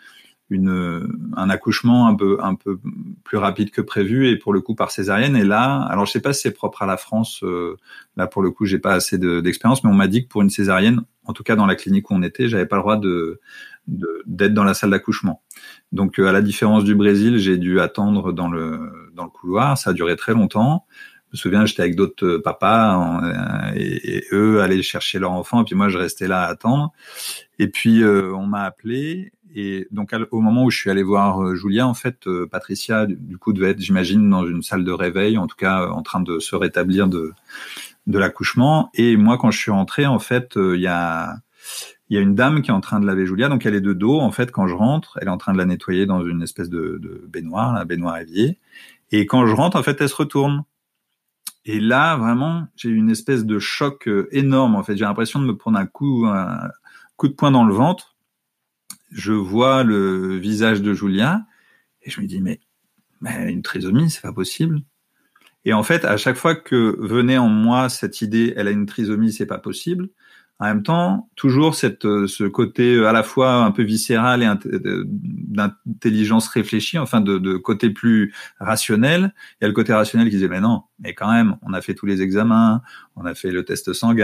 un accouchement un peu plus rapide que prévu, et pour le coup par césarienne. Et là, alors je sais pas si c'est propre à la France, là pour le coup j'ai pas assez d'expérience, mais on m'a dit que pour une césarienne, en tout cas dans la clinique où on était, j'avais pas le droit d'être dans la salle d'accouchement. Donc à la différence du Brésil, j'ai dû attendre dans le couloir. Ça a duré très longtemps. Je me souviens, j'étais avec d'autres papas et eux allaient chercher leur enfant, et puis moi je restais là à attendre. Et puis on m'a appelé. Et donc, au moment où je suis allé voir Julia, en fait, Patricia, du coup, devait être, j'imagine, dans une salle de réveil, en tout cas, en train de se rétablir de l'accouchement. Et moi, quand je suis rentré, en fait, il y a une dame qui est en train de laver Julia. Donc, elle est de dos, en fait, quand je rentre. Elle est en train de la nettoyer dans une espèce de baignoire, la baignoire évier. Et quand je rentre, en fait, elle se retourne. Et là, vraiment, j'ai eu une espèce de choc énorme. En fait, j'ai l'impression de me prendre un coup de poing dans le ventre. Je vois le visage de Julia et je me dis mais une trisomie, c'est pas possible. Et en fait, à chaque fois que venait en moi cette idée, elle a une trisomie, c'est pas possible, en même temps, toujours ce côté à la fois un peu viscéral et d'intelligence réfléchie, enfin de côté plus rationnel. Il y a le côté rationnel qui disait mais non, mais quand même, on a fait tous les examens, on a fait le test sanguin,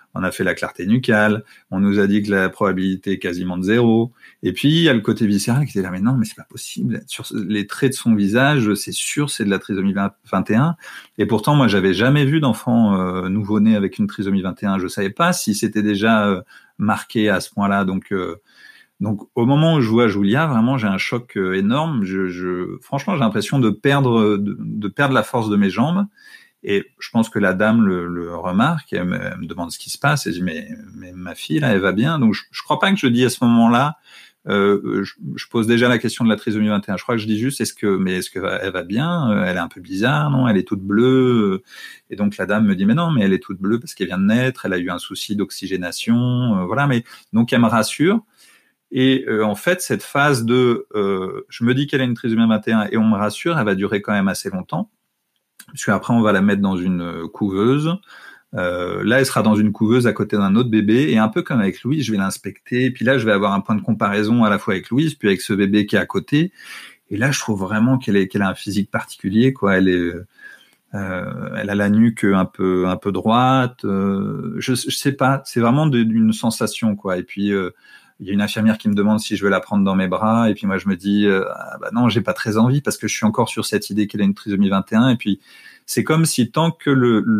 On a fait la clarté nucale. On nous a dit que la probabilité est quasiment de 0. Et puis, il y a le côté viscéral qui était là, mais non, mais c'est pas possible. Sur les traits de son visage, c'est sûr, c'est de la trisomie 21. Et pourtant, moi, j'avais jamais vu d'enfant nouveau-né avec une trisomie 21. Je savais pas si c'était déjà marqué à ce point-là. Donc, au moment où je vois Julia, vraiment, j'ai un choc énorme. Franchement, j'ai l'impression de perdre la force de mes jambes. Et je pense que la dame le remarque, elle me demande ce qui se passe, et je dis mais ma fille là, elle va bien. Donc je crois pas que je dis à ce moment-là, je pose déjà la question de la trisomie 21. Je crois que je dis juste est-ce que elle va bien, elle est un peu bizarre, non, elle est toute bleue. Et donc la dame me dit mais non, mais elle est toute bleue parce qu'elle vient de naître, elle a eu un souci d'oxygénation, voilà. Mais donc elle me rassure. Et en fait, cette phase de je me dis qu'elle a une trisomie 21 et on me rassure, elle va durer quand même assez longtemps. Puisque après on va la mettre dans une couveuse. Là, elle sera dans une couveuse à côté d'un autre bébé, et un peu comme avec Louise, je vais l'inspecter. Et puis là, je vais avoir un point de comparaison à la fois avec Louise, puis avec ce bébé qui est à côté. Et là, je trouve vraiment qu'elle a un physique particulier, quoi. Elle a la nuque un peu droite. Je sais pas. C'est vraiment d'une sensation, quoi. Et puis il y a une infirmière qui me demande si je veux la prendre dans mes bras, et puis moi je me dis non, j'ai pas très envie parce que je suis encore sur cette idée qu'elle a une trisomie 21. Et puis c'est comme si tant que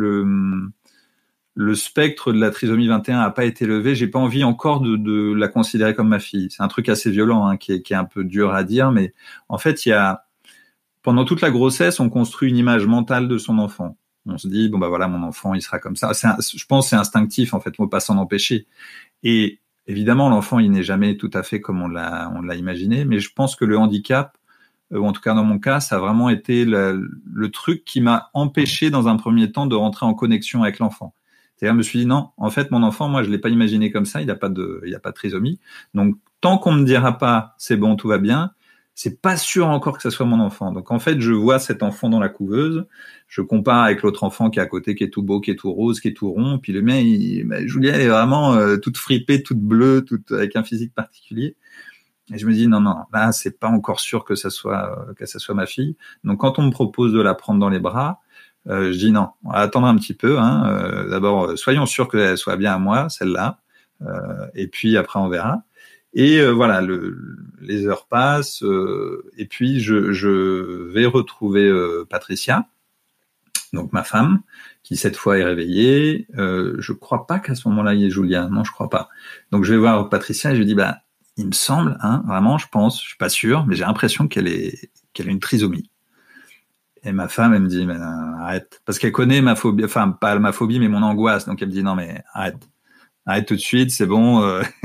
le spectre de la trisomie 21 a pas été levé, j'ai pas envie encore de la considérer comme ma fille. C'est un truc assez violent, hein, qui est un peu dur à dire, mais en fait pendant toute la grossesse, on construit une image mentale de son enfant. On se dit bon bah voilà, mon enfant il sera comme ça. Je pense que c'est instinctif en fait, on peut pas s'en empêcher. Et évidemment, l'enfant, il n'est jamais tout à fait comme on l'a imaginé, mais je pense que le handicap, ou en tout cas dans mon cas, ça a vraiment été le truc qui m'a empêché dans un premier temps de rentrer en connexion avec l'enfant. C'est-à-dire, je me suis dit non, en fait, mon enfant, moi, je l'ai pas imaginé comme ça, il a pas de trisomie. Donc, tant qu'on me dira pas, c'est bon, tout va bien, c'est pas sûr encore que ça soit mon enfant. Donc, en fait, je vois cet enfant dans la couveuse, je compare avec l'autre enfant qui est à côté, qui est tout beau, qui est tout rose, qui est tout rond, puis le mien, Julia, elle est vraiment toute fripée, toute bleue, avec un physique particulier. Et je me dis non, là, c'est pas encore sûr que ça soit ma fille. Donc, quand on me propose de la prendre dans les bras, je dis non, on va attendre un petit peu. D'abord, soyons sûrs qu'elle soit bien à moi, celle-là, et puis après on verra. Et voilà, les heures passent, et puis je vais retrouver Patricia, donc ma femme, qui cette fois est réveillée. Je crois pas qu'à ce moment-là il y ait Julien, non, je crois pas. Donc je vais voir Patricia et je lui dis il me semble, vraiment, je pense, je suis pas sûr, mais j'ai l'impression qu'elle a une trisomie. Et ma femme, elle me dit mais arrête, parce qu'elle connaît ma phobie, enfin pas ma phobie, mais mon angoisse. Donc elle me dit non mais arrête tout de suite, c'est bon.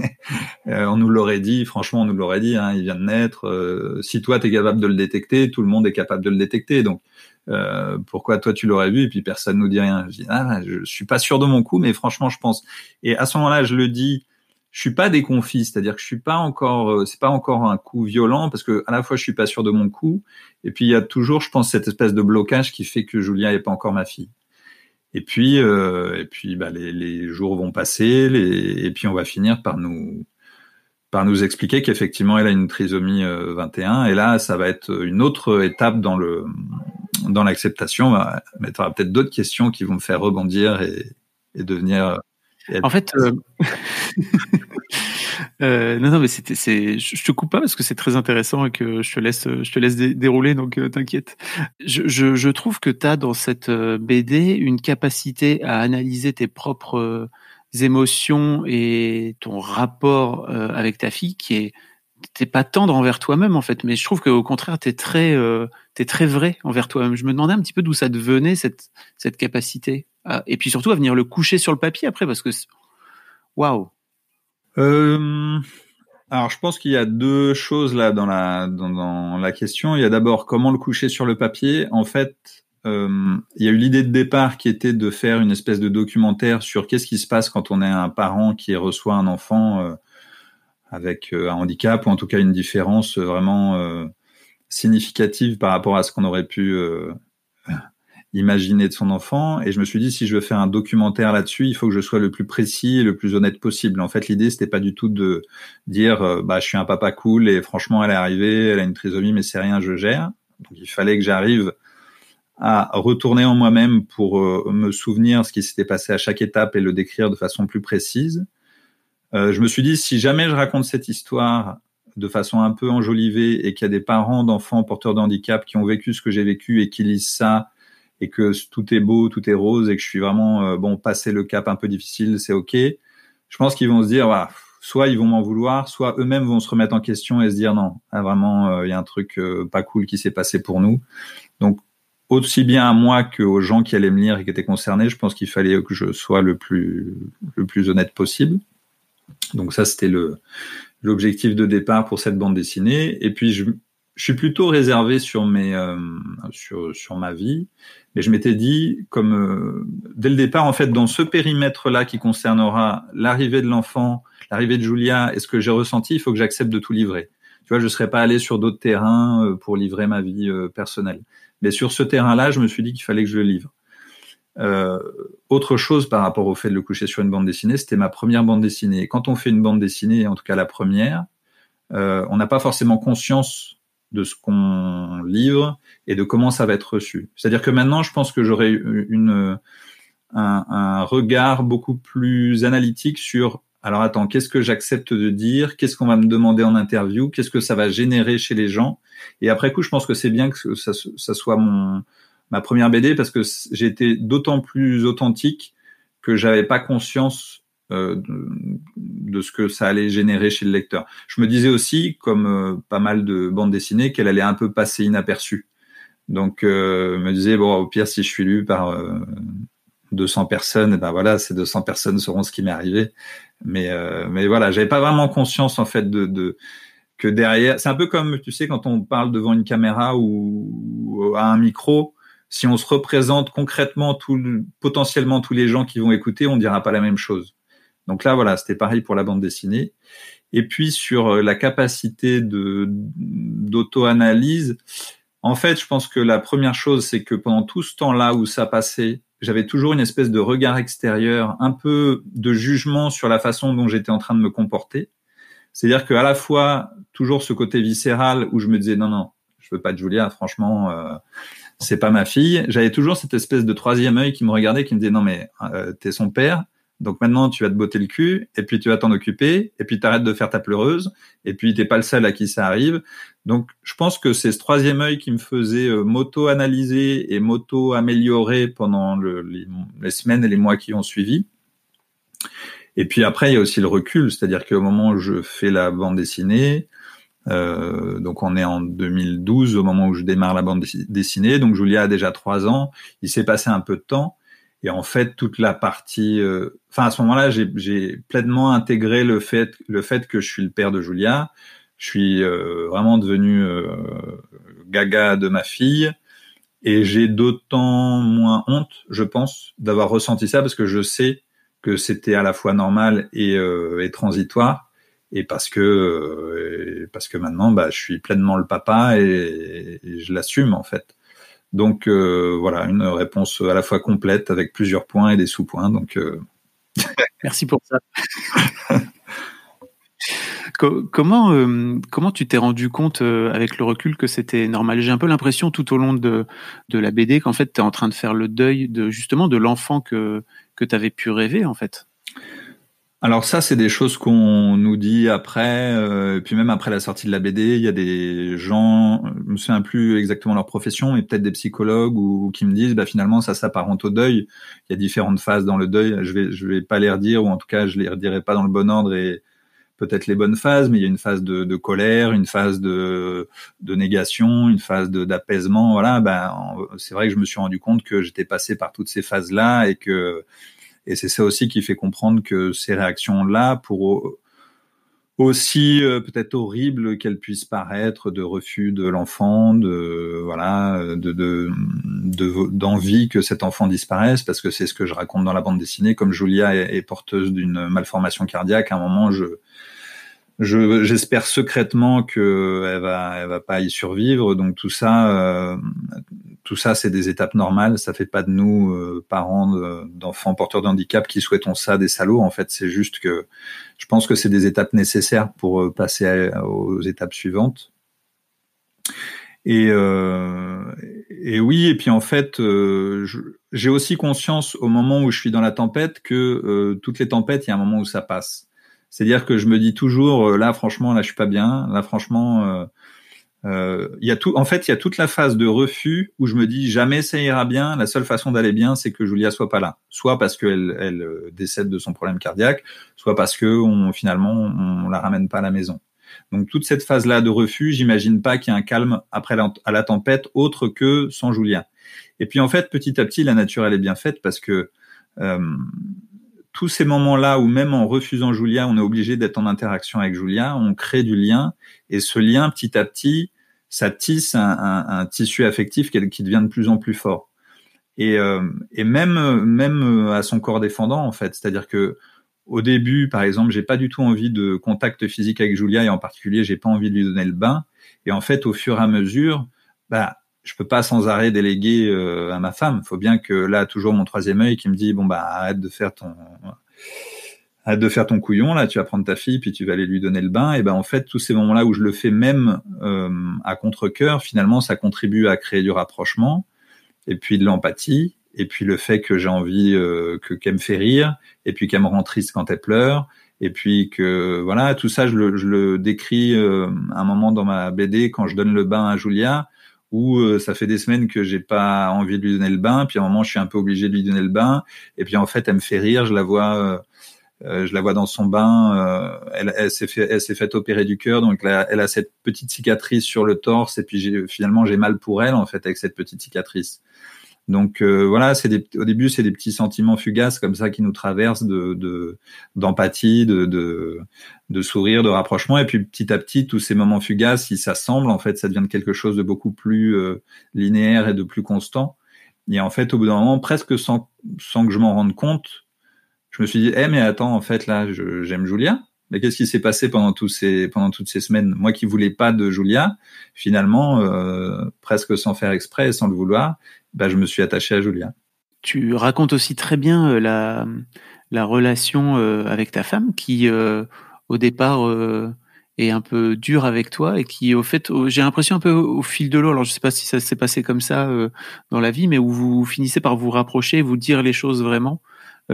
On nous l'aurait dit, franchement, on nous l'aurait dit. Il vient de naître. Si toi t'es capable de le détecter, tout le monde est capable de le détecter. Donc pourquoi toi tu l'aurais vu et puis personne nous dit rien. Je dis je suis pas sûr de mon coup, mais franchement je pense. Et à ce moment-là, je le dis. Je suis pas déconfit, c'est-à-dire que je suis pas encore, c'est pas encore un coup violent parce que à la fois je suis pas sûr de mon coup et puis il y a toujours, je pense, cette espèce de blocage qui fait que Julia est pas encore ma fille. Et puis les jours vont passer, et puis on va finir par nous expliquer qu'effectivement elle a une trisomie 21, et là ça va être une autre étape dans l'acceptation. Mais tu auras peut-être d'autres questions qui vont me faire rebondir et devenir. En fait, non, mais je te coupe pas parce que c'est très intéressant et que je te laisse dérouler, donc t'inquiète. Je trouve que t'as dans cette BD une capacité à analyser tes propres émotions et ton rapport avec ta fille t'es pas tendre envers toi-même en fait, mais je trouve qu'au contraire t'es très vrai envers toi-même. Je me demandais un petit peu d'où ça te venait cette capacité et puis surtout à venir le coucher sur le papier après, parce que waouh. Alors je pense qu'il y a deux choses là dans la question. Il y a d'abord comment le coucher sur le papier. En fait, il y a eu l'idée de départ qui était de faire une espèce de documentaire sur qu'est-ce qui se passe quand on est un parent qui reçoit un enfant avec un handicap, ou en tout cas une différence vraiment significative par rapport à ce qu'on aurait pu imaginer de son enfant. Et je me suis dit, si je veux faire un documentaire là-dessus, il faut que je sois le plus précis et le plus honnête possible. En fait, l'idée, c'était pas du tout de dire je suis un papa cool et franchement elle est arrivée, elle a une trisomie mais c'est rien, je gère. Donc il fallait que j'arrive à retourner en moi-même pour me souvenir ce qui s'était passé à chaque étape et le décrire de façon plus précise. Je me suis dit, si jamais je raconte cette histoire de façon un peu enjolivée et qu'il y a des parents d'enfants porteurs de handicap qui ont vécu ce que j'ai vécu et qui lisent ça et que tout est beau, tout est rose et que je suis vraiment, passé le cap un peu difficile, c'est OK. Je pense qu'ils vont se dire, voilà, soit ils vont m'en vouloir, soit eux-mêmes vont se remettre en question et se dire, non, vraiment, il y a un truc pas cool qui s'est passé pour nous. Donc, aussi bien à moi qu'aux gens qui allaient me lire et qui étaient concernés, je pense qu'il fallait que je sois le plus honnête possible. Donc ça, c'était l'objectif de départ pour cette bande dessinée. Et puis, je suis plutôt réservé sur sur ma vie. Mais je m'étais dit, comme dès le départ, en fait, dans ce périmètre-là qui concernera l'arrivée de l'enfant, l'arrivée de Julia et ce que j'ai ressenti, il faut que j'accepte de tout livrer. Tu vois, je serais pas allé sur d'autres terrains pour livrer ma vie personnelle. Mais sur ce terrain-là, je me suis dit qu'il fallait que je le livre. Autre chose par rapport au fait de le coucher sur une bande dessinée, c'était ma première bande dessinée. Quand on fait une bande dessinée, en tout cas la première, on n'a pas forcément conscience de ce qu'on livre et de comment ça va être reçu. C'est-à-dire que maintenant, je pense que j'aurais un regard beaucoup plus analytique sur alors attends, qu'est-ce que j'accepte de dire, qu'est-ce qu'on va me demander en interview, qu'est-ce que ça va générer chez les gens. Et après coup, je pense que c'est bien que ça soit ma première BD parce que j'ai été d'autant plus authentique que j'avais pas conscience de ce que ça allait générer chez le lecteur. Je me disais aussi, comme pas mal de bandes dessinées, qu'elle allait un peu passer inaperçue. Donc, je me disais, bon, au pire, si je suis lu par 200 personnes, ben voilà, ces 200 personnes sauront ce qui m'est arrivé. Mais voilà, j'avais pas vraiment conscience, en fait, que derrière, c'est un peu comme, tu sais, quand on parle devant une caméra ou à un micro, si on se représente concrètement potentiellement tous les gens qui vont écouter, on dira pas la même chose. Donc là, voilà, c'était pareil pour la bande dessinée. Et puis sur la capacité d'auto-analyse, en fait, je pense que la première chose, c'est que pendant tout ce temps-là où ça passait, j'avais toujours une espèce de regard extérieur, un peu de jugement sur la façon dont j'étais en train de me comporter. C'est-à-dire qu'à la fois, toujours ce côté viscéral où je me disais, non, je veux pas de Julia, franchement, c'est pas ma fille. J'avais toujours cette espèce de troisième œil qui me regardait, qui me disait, non mais t'es son père, donc maintenant tu vas te botter le cul, et puis tu vas t'en occuper, et puis t'arrêtes de faire ta pleureuse, et puis t'es pas le seul à qui ça arrive. Donc je pense que c'est ce troisième œil qui me faisait m'auto-analyser et m'auto-améliorer pendant les semaines et les mois qui ont suivi. Et puis après, il y a aussi le recul, c'est-à-dire qu'au moment où je fais la bande dessinée, donc on est en 2012 au moment où je démarre la bande dessinée, donc Julia a déjà 3 ans, il s'est passé un peu de temps, et en fait toute la partie, à ce moment-là, j'ai pleinement intégré le fait que je suis le père de Julia, je suis vraiment devenu gaga de ma fille, et j'ai d'autant moins honte, je pense, d'avoir ressenti ça, parce que je sais que c'était à la fois normal et transitoire, et parce que maintenant, je suis pleinement le papa et je l'assume en fait. Donc voilà, une réponse à la fois complète avec plusieurs points et des sous-points. Donc merci pour ça. Comment tu t'es rendu compte avec le recul que c'était normal? J'ai un peu l'impression tout au long de la BD qu'en fait tu es en train de faire le deuil de l'enfant que tu avais pu rêver en fait. Alors ça, c'est des choses qu'on nous dit après, puis même après la sortie de la BD, il y a des gens, je me souviens plus exactement leur profession, mais peut-être des psychologues ou qui me disent, finalement, ça s'apparente au deuil. Il y a différentes phases dans le deuil. Je vais pas les redire, ou en tout cas, je les redirai pas dans le bon ordre et peut-être les bonnes phases, mais il y a une phase de colère, une phase de négation, une phase d'apaisement. Voilà, c'est vrai que je me suis rendu compte que j'étais passé par toutes ces phases-là et c'est ça aussi qui fait comprendre que ces réactions-là, pour aussi peut-être horribles qu'elles puissent paraître, de refus de l'enfant, d'envie que cet enfant disparaisse, parce que c'est ce que je raconte dans la bande dessinée. Comme Julia est porteuse d'une malformation cardiaque, à un moment, j'espère secrètement qu'elle va pas y survivre. Donc tout ça, c'est des étapes normales. Ça fait pas de nous parents d'enfants porteurs de handicap qui souhaitons ça des salauds. En fait, c'est juste que je pense que c'est des étapes nécessaires pour passer aux étapes suivantes. Et Et oui, et puis en fait, j'ai aussi conscience au moment où je suis dans la tempête que toutes les tempêtes, il y a un moment où ça passe. C'est-à-dire que je me dis toujours, là franchement, là je suis pas bien, là franchement, il y a tout. En fait, il y a toute la phase de refus où je me dis jamais ça ira bien. La seule façon d'aller bien, c'est que Julia soit pas là, soit parce qu'elle décède de son problème cardiaque, soit parce que finalement on la ramène pas à la maison. Donc toute cette phase-là de refus, j'imagine pas qu'il y ait un calme après à la tempête autre que sans Julia. Et puis en fait, petit à petit, la nature elle est bien faite parce que tous ces moments-là où même en refusant Julia, on est obligé d'être en interaction avec Julia, on crée du lien et ce lien petit à petit, ça tisse un tissu affectif qui devient de plus en plus fort. Et même à son corps défendant en fait, c'est-à-dire que au début, par exemple, j'ai pas du tout envie de contact physique avec Julia et en particulier, j'ai pas envie de lui donner le bain. Et en fait, au fur et à mesure, je peux pas sans arrêt déléguer à ma femme. Il faut bien que là, toujours mon troisième œil qui me dit arrête de faire ton couillon là, tu vas prendre ta fille puis tu vas aller lui donner le bain. Et en fait, tous ces moments-là où je le fais même à contre-cœur, finalement, ça contribue à créer du rapprochement et puis de l'empathie. Et puis le fait que j'ai envie qu'elle me fait rire, et puis qu'elle me rend triste quand elle pleure, et puis que voilà, tout ça je le décris un moment dans ma BD quand je donne le bain à Julia, où ça fait des semaines que j'ai pas envie de lui donner le bain, puis à un moment je suis un peu obligé de lui donner le bain, et puis en fait elle me fait rire, je la vois dans son bain, elle s'est fait opérer du cœur, donc là, elle a cette petite cicatrice sur le torse, et puis finalement j'ai mal pour elle en fait avec cette petite cicatrice. Donc voilà, au début c'est des petits sentiments fugaces comme ça qui nous traversent d'empathie, de sourire, de rapprochement, et puis petit à petit tous ces moments fugaces, ils s'assemblent, en fait ça devient quelque chose de beaucoup plus linéaire et de plus constant. Et en fait au bout d'un moment, presque sans que je m'en rende compte, je me suis dit mais attends, en fait là j'aime Julia. Mais qu'est-ce qui s'est passé pendant toutes ces semaines? Moi qui voulais pas de Julia, finalement, presque sans faire exprès et sans le vouloir, je me suis attaché à Julia. Tu racontes aussi très bien la relation avec ta femme qui, au départ, est un peu dure avec toi et qui, au fait, j'ai l'impression un peu au fil de l'eau, alors je sais pas si ça s'est passé comme ça dans la vie, mais où vous finissez par vous rapprocher, vous dire les choses vraiment.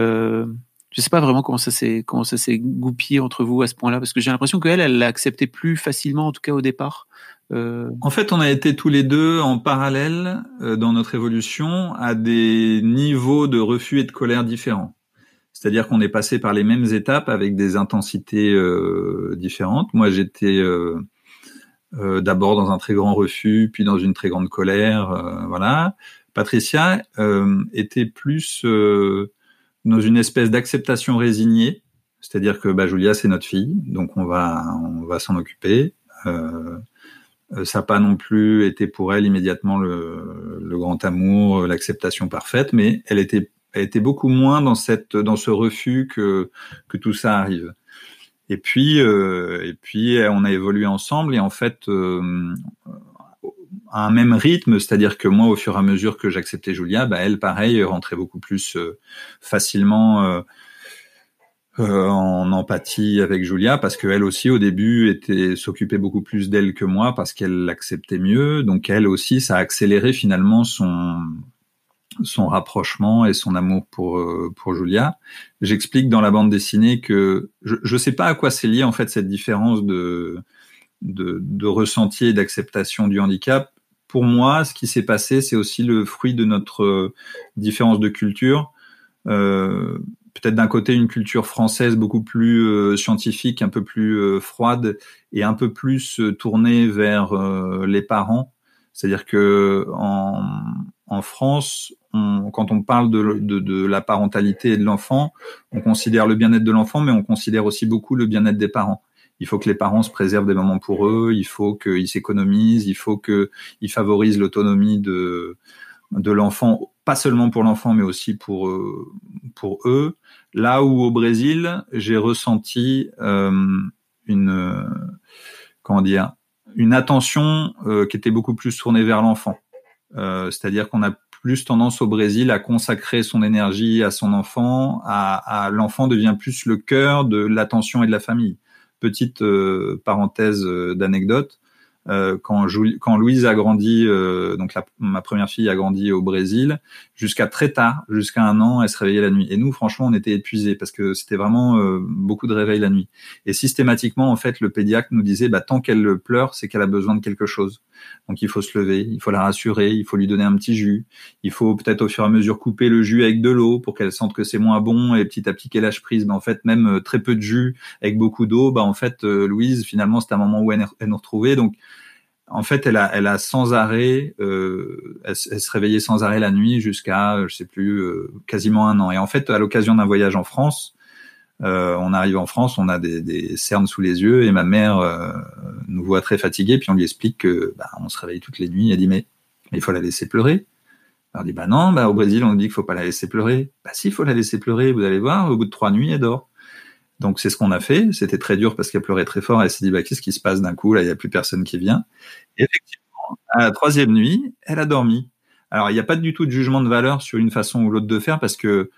Je sais pas vraiment comment ça s'est goupillé entre vous à ce point-là, parce que j'ai l'impression qu'elle l'a accepté plus facilement, en tout cas au départ. En fait, on a été tous les deux en parallèle dans notre évolution à des niveaux de refus et de colère différents. C'est-à-dire qu'on est passé par les mêmes étapes avec des intensités différentes. Moi, j'étais d'abord dans un très grand refus, puis dans une très grande colère. Voilà. Patricia était plus dans une espèce d'acceptation résignée, c'est-à-dire que Julia c'est notre fille, donc on va s'en occuper. Ça n'a pas non plus été pour elle immédiatement le grand amour, l'acceptation parfaite, mais elle était beaucoup moins dans ce refus que tout ça arrive. Et puis on a évolué ensemble et en fait à un même rythme, c'est-à-dire que moi, au fur et à mesure que j'acceptais Julia, elle, pareil, rentrait beaucoup plus facilement en empathie avec Julia, parce qu'elle aussi, au début, s'occupait beaucoup plus d'elle que moi, parce qu'elle l'acceptait mieux. Donc, elle aussi, ça a accéléré finalement son rapprochement et son amour pour Julia. J'explique dans la bande dessinée que je sais pas à quoi c'est lié, en fait, cette différence de ressenti et d'acceptation du handicap. Pour moi, ce qui s'est passé, c'est aussi le fruit de notre différence de culture. Peut-être d'un côté une culture française beaucoup plus scientifique, un peu plus froide et un peu plus tournée vers les parents. C'est-à-dire que en France, quand on parle de la parentalité et de l'enfant, on considère le bien-être de l'enfant, mais on considère aussi beaucoup le bien-être des parents. Il faut que les parents se préservent des moments pour eux, il faut qu'ils s'économisent, il faut qu'ils favorisent l'autonomie de l'enfant, pas seulement pour l'enfant, mais aussi pour eux. Là où au Brésil, j'ai ressenti une attention qui était beaucoup plus tournée vers l'enfant. C'est-à-dire qu'on a plus tendance au Brésil à consacrer son énergie à son enfant, à l'enfant devient plus le cœur de l'attention et de la famille. Petite parenthèse d'anecdote, quand Louise a grandi, donc ma première fille a grandi au Brésil, jusqu'à très tard, jusqu'à 1 an, elle se réveillait la nuit. Et nous, franchement, on était épuisés parce que c'était vraiment beaucoup de réveils la nuit. Et systématiquement, en fait, le pédiatre nous disait, tant qu'elle pleure, c'est qu'elle a besoin de quelque chose. Donc, il faut se lever, il faut la rassurer, il faut lui donner un petit jus. Il faut peut-être au fur et à mesure couper le jus avec de l'eau pour qu'elle sente que c'est moins bon et petit à petit qu'elle lâche prise. En fait, même très peu de jus avec beaucoup d'eau, en fait, Louise, finalement, c'était un moment où elle nous retrouvait. Donc, en fait, elle a sans arrêt, elle se réveillait sans arrêt la nuit jusqu'à, je sais plus, quasiment 1 an. Et en fait, à l'occasion d'un voyage en France, on arrive en France, on a des cernes sous les yeux et ma mère nous voit très fatigués, puis on lui explique que on se réveille toutes les nuits. Elle dit mais il faut la laisser pleurer. Alors on dit non, au Brésil on nous dit qu'il faut pas la laisser pleurer. Si, il faut la laisser pleurer. Vous allez voir, au bout de 3 nuits elle dort. Donc c'est ce qu'on a fait. C'était très dur parce qu'elle pleurait très fort. Elle s'est dit qu'est-ce qui se passe d'un coup là, il y a plus personne qui vient. Et effectivement, à la 3e nuit, elle a dormi. Alors il n'y a pas du tout de jugement de valeur sur une façon ou l'autre de faire parce que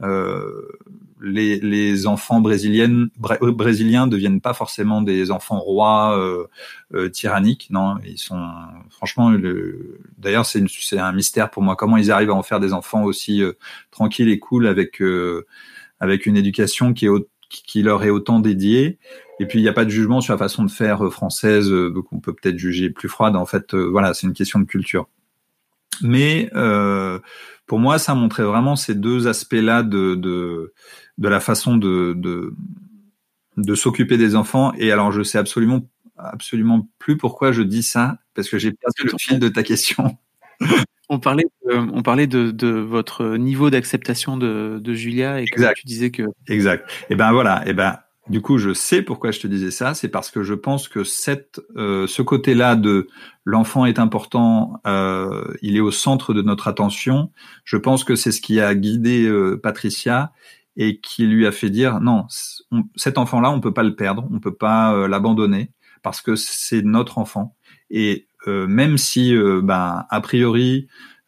les enfants brésiliens deviennent pas forcément des enfants rois tyranniques. Non, ils sont franchement. D'ailleurs, c'est un mystère pour moi comment ils arrivent à en faire des enfants aussi tranquilles et cool avec une éducation qui leur est autant dédiée. Et puis il n'y a pas de jugement sur la façon de faire française qu'on peut peut-être juger plus froide. En fait, voilà, c'est une question de culture. Mais pour moi, ça montrait vraiment ces 2 aspects-là de la façon de s'occuper des enfants. Et alors, je sais absolument plus pourquoi je dis ça, parce que j'ai perdu le fil de ta question. On parlait de votre niveau d'acceptation de Julia et que exact. Tu disais que... Exact. Et voilà. Du coup, je sais pourquoi je te disais ça. C'est parce que je pense que ce côté-là de l'enfant est important, il est au centre de notre attention. Je pense que c'est ce qui a guidé Patricia et qui lui a fait dire non, cet enfant-là, on peut pas le perdre, on peut pas l'abandonner parce que c'est notre enfant. Et même si, a priori,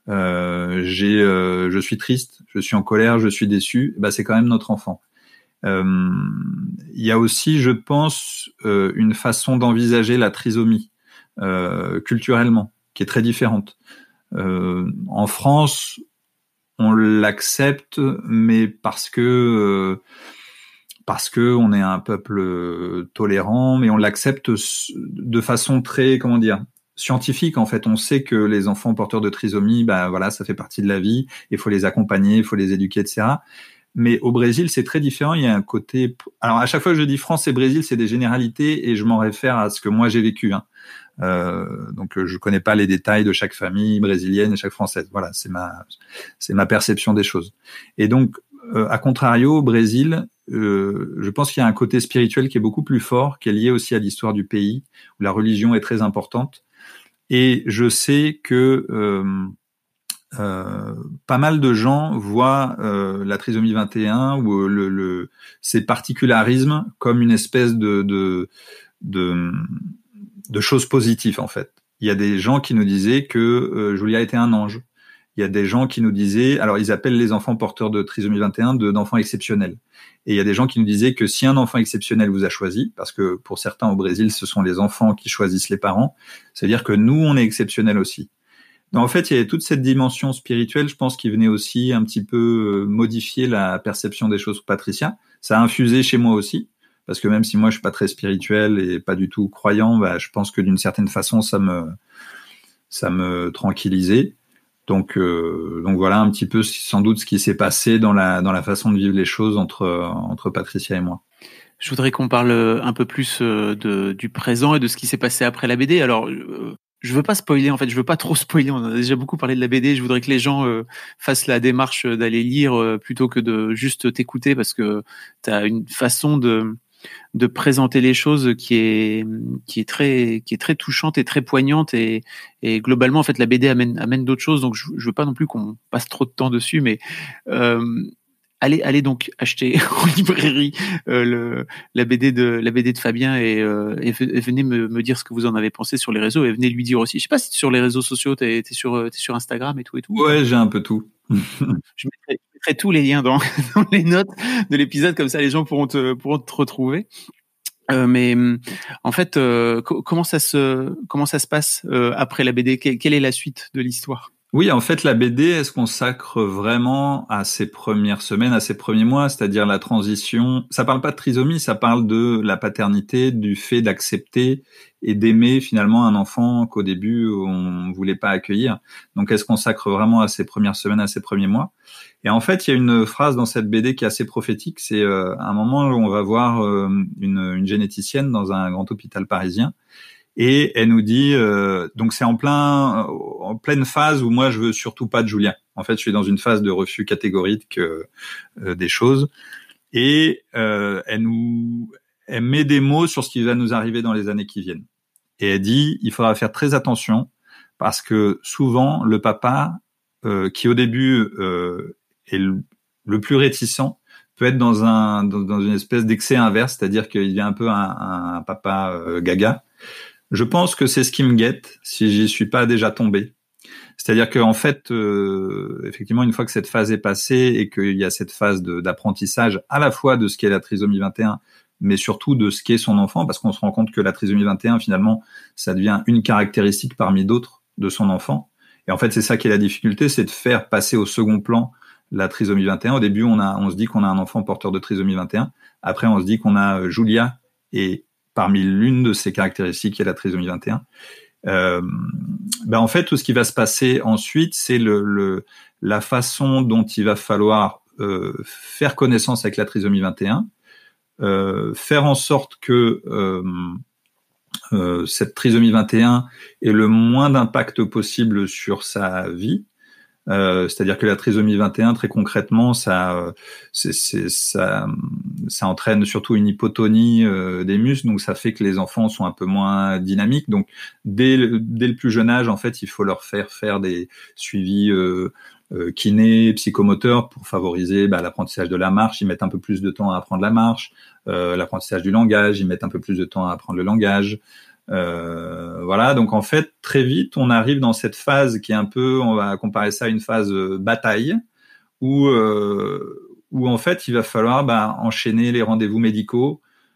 je suis triste, je suis en colère, je suis déçu, c'est quand même notre enfant. Il y a aussi, je pense, une façon d'envisager la trisomie culturellement, qui est très différente. En France, on l'accepte, mais parce que on est un peuple tolérant, mais on l'accepte de façon très, scientifique. En fait, on sait que les enfants porteurs de trisomie, ça fait partie de la vie, il faut les accompagner, il faut les éduquer, etc. Mais au Brésil, c'est très différent. Il y a un côté. Alors, à chaque fois que je dis France et Brésil, c'est des généralités et je m'en réfère à ce que moi j'ai vécu. Donc, je connais pas les détails de chaque famille brésilienne et chaque française. Voilà, c'est ma perception des choses. Et donc, à contrario, au Brésil, je pense qu'il y a un côté spirituel qui est beaucoup plus fort, qui est lié aussi à l'histoire du pays, où la religion est très importante. Et je sais que pas mal de gens voient la trisomie 21 ou ces particularismes comme une espèce de choses positives en fait. Il y a des gens qui nous disaient que Julia était un ange. Il y a des gens qui nous disaient, alors ils appellent les enfants porteurs de trisomie 21 d'enfants exceptionnels. Et il y a des gens qui nous disaient que si un enfant exceptionnel vous a choisi, parce que pour certains au Brésil, ce sont les enfants qui choisissent les parents, c'est-à-dire que nous, on est exceptionnels aussi. Donc, en fait, il y avait toute cette dimension spirituelle, je pense, qui venait aussi un petit peu modifier la perception des choses pour Patricia. Ça a infusé chez moi aussi, parce que même si moi, je suis pas très spirituel et pas du tout croyant, je pense que d'une certaine façon, ça me tranquillisait. Donc voilà un petit peu sans doute ce qui s'est passé dans la façon de vivre les choses entre Patricia et moi. Je voudrais qu'on parle un peu plus du présent et de ce qui s'est passé après la BD. Alors, je veux pas spoiler, en fait, je veux pas trop spoiler. On a déjà beaucoup parlé de la BD. Je voudrais que les gens fassent la démarche d'aller lire plutôt que de juste t'écouter, parce que t'as une façon de présenter les choses qui est très touchante et très poignante, et globalement, en fait, la BD amène d'autres choses. Donc, je veux pas non plus qu'on passe trop de temps dessus, mais allez donc acheter en librairie la BD de Fabien et venez me dire ce que vous en avez pensé sur les réseaux, et venez lui dire aussi. Je sais pas si sur les réseaux sociaux t'es sur Instagram et tout. Ouais, j'ai un peu tout. Je mettrai tous les liens dans les notes de l'épisode, comme ça les gens pourront te retrouver. Mais en fait, comment ça se passe après la BD? Quelle est la suite de l'histoire? Oui, en fait, la BD, elle se consacre vraiment à ses premières semaines, à ses premiers mois, c'est-à-dire la transition. Ça parle pas de trisomie, ça parle de la paternité, du fait d'accepter et d'aimer finalement un enfant qu'au début on voulait pas accueillir. Donc, elle se consacre vraiment à ses premières semaines, à ses premiers mois. Et en fait, il y a une phrase dans cette BD qui est assez prophétique. C'est un moment où on va voir une généticienne dans un grand hôpital parisien. Et elle nous dit, donc c'est en pleine phase où moi je veux surtout pas de Julia. En fait, je suis dans une phase de refus catégorique des choses. Et elle met des mots sur ce qui va nous arriver dans les années qui viennent. Et elle dit, il faudra faire très attention parce que souvent le papa, qui au début est le plus réticent, peut être dans une espèce d'excès inverse, c'est-à-dire qu'il y a un peu un papa gaga. Je pense que c'est ce qui me guette si j'y suis pas déjà tombé. C'est-à-dire que en fait, effectivement, une fois que cette phase est passée et qu'il y a cette phase d'apprentissage à la fois de ce qu'est la trisomie 21, mais surtout de ce qu'est son enfant, parce qu'on se rend compte que la trisomie 21, finalement, ça devient une caractéristique parmi d'autres de son enfant. Et en fait, c'est ça qui est la difficulté, c'est de faire passer au second plan la trisomie 21. Au début, on se dit qu'on a un enfant porteur de trisomie 21. Après, on se dit qu'on a Julia et parmi l'une de ces caractéristiques qui est la trisomie 21. En fait, tout ce qui va se passer ensuite, c'est la façon dont il va falloir faire connaissance avec la trisomie 21, faire en sorte que cette trisomie 21 ait le moins d'impact possible sur sa vie. C'est-à-dire que la trisomie 21, très concrètement, ça entraîne surtout une hypotonie des muscles, donc ça fait que les enfants sont un peu moins dynamiques. Donc dès le plus jeune âge, en fait, il faut leur faire des suivis kinés, psychomoteurs pour favoriser l'apprentissage de la marche. Ils mettent un peu plus de temps à apprendre la marche, l'apprentissage du langage, ils mettent un peu plus de temps à apprendre le langage. Voilà, donc en fait très vite on arrive dans cette phase qui est un peu, on va comparer ça à une phase bataille où en fait il va falloir enchaîner les rendez-vous médicaux.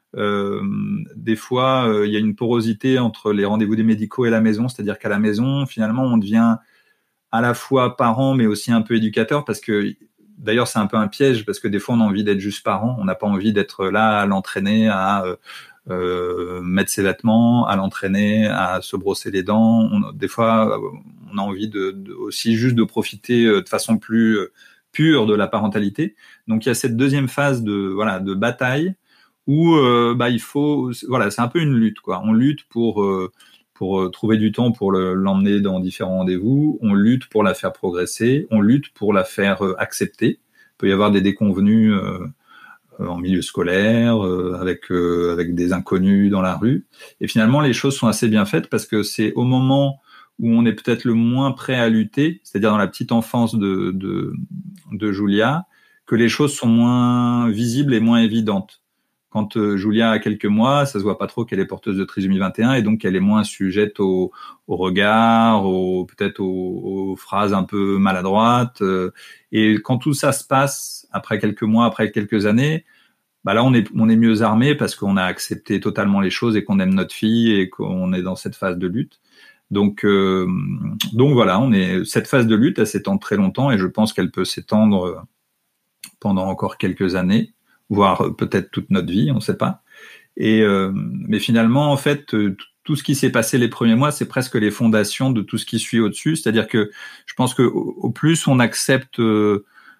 Des fois il y a une porosité entre les rendez-vous des médicaux et la maison, c'est-à-dire qu'à la maison finalement on devient à la fois parent mais aussi un peu éducateur, parce que d'ailleurs c'est un peu un piège, parce que des fois on a envie d'être juste parent, on n'a pas envie d'être là à l'entraîner à mettre ses vêtements, à l'entraîner, à se brosser les dents. Des fois, on a envie aussi juste de profiter de façon plus pure de la parentalité. Donc il y a cette deuxième phase de bataille où il faut, c'est un peu une lutte quoi. On lutte pour trouver du temps pour l'emmener dans différents rendez-vous. On lutte pour la faire progresser. On lutte pour la faire accepter. Il peut y avoir des déconvenues en milieu scolaire, avec des inconnus dans la rue. Et finalement, les choses sont assez bien faites parce que c'est au moment où on est peut-être le moins prêt à lutter, c'est-à-dire dans la petite enfance de Julia, que les choses sont moins visibles et moins évidentes. Quand Julia a quelques mois, ça se voit pas trop qu'elle est porteuse de trisomie 21 et donc elle est moins sujette au regard, peut-être aux phrases un peu maladroites. Et quand tout ça se passe après quelques mois, après quelques années, là on est mieux armé parce qu'on a accepté totalement les choses et qu'on aime notre fille et qu'on est dans cette phase de lutte. Donc voilà, cette phase de lutte, elle s'étend très longtemps et je pense qu'elle peut s'étendre pendant encore quelques années, voire peut-être toute notre vie, on ne sait pas. Mais finalement, en fait, tout ce qui s'est passé les premiers mois, c'est presque les fondations de tout ce qui suit au-dessus. C'est-à-dire que je pense que au plus on accepte de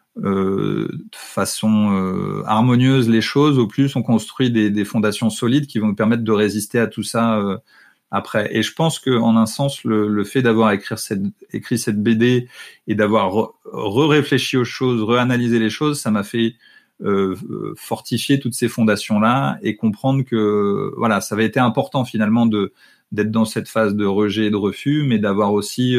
façon harmonieuse les choses, au plus on construit des fondations solides qui vont nous permettre de résister à tout ça après. Et je pense que en un sens, le fait d'avoir écrit cette BD et d'avoir réfléchi aux choses, réanalysé les choses, ça m'a fait fortifier toutes ces fondations-là et comprendre que ça avait été important finalement d'être dans cette phase de rejet et de refus, mais d'avoir aussi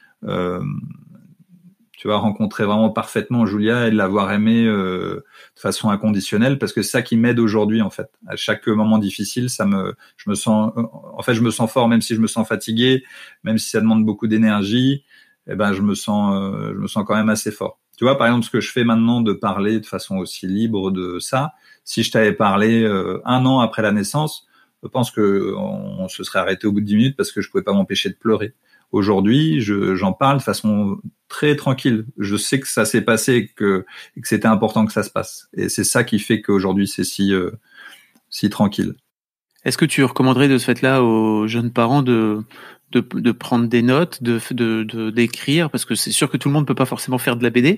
rencontré vraiment parfaitement Julia et de l'avoir aimée de façon inconditionnelle, parce que c'est ça qui m'aide aujourd'hui en fait. À chaque moment difficile, je me sens fort, même si je me sens fatigué, même si ça demande beaucoup d'énergie, je me sens quand même assez fort. Tu vois, par exemple, ce que je fais maintenant de parler de façon aussi libre de ça, si je t'avais parlé 1 an après la naissance, je pense que on se serait arrêté au bout de 10 minutes parce que je pouvais pas m'empêcher de pleurer. Aujourd'hui, j'en parle de façon très tranquille. Je sais que ça s'est passé et que c'était important que ça se passe. Et c'est ça qui fait qu'aujourd'hui, c'est si tranquille. Est-ce que tu recommanderais de ce fait-là aux jeunes parents de prendre des notes, d'écrire, parce que c'est sûr que tout le monde peut pas forcément faire de la BD.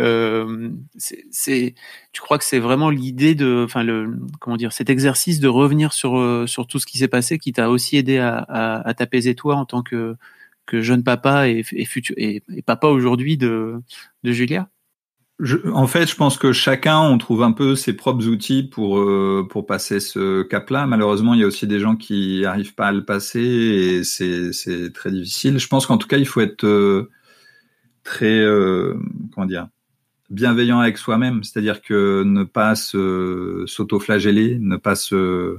Tu crois que c'est vraiment l'idée cet exercice de revenir sur tout ce qui s'est passé qui t'a aussi aidé à t'apaiser toi en tant que jeune papa et papa aujourd'hui de Julia? En fait, je pense que chacun, on trouve un peu ses propres outils pour passer ce cap-là. Malheureusement, il y a aussi des gens qui arrivent pas à le passer et c'est très difficile. Je pense qu'en tout cas, il faut être très bienveillant avec soi-même, c'est-à-dire que ne pas s'auto-flageller, ne pas se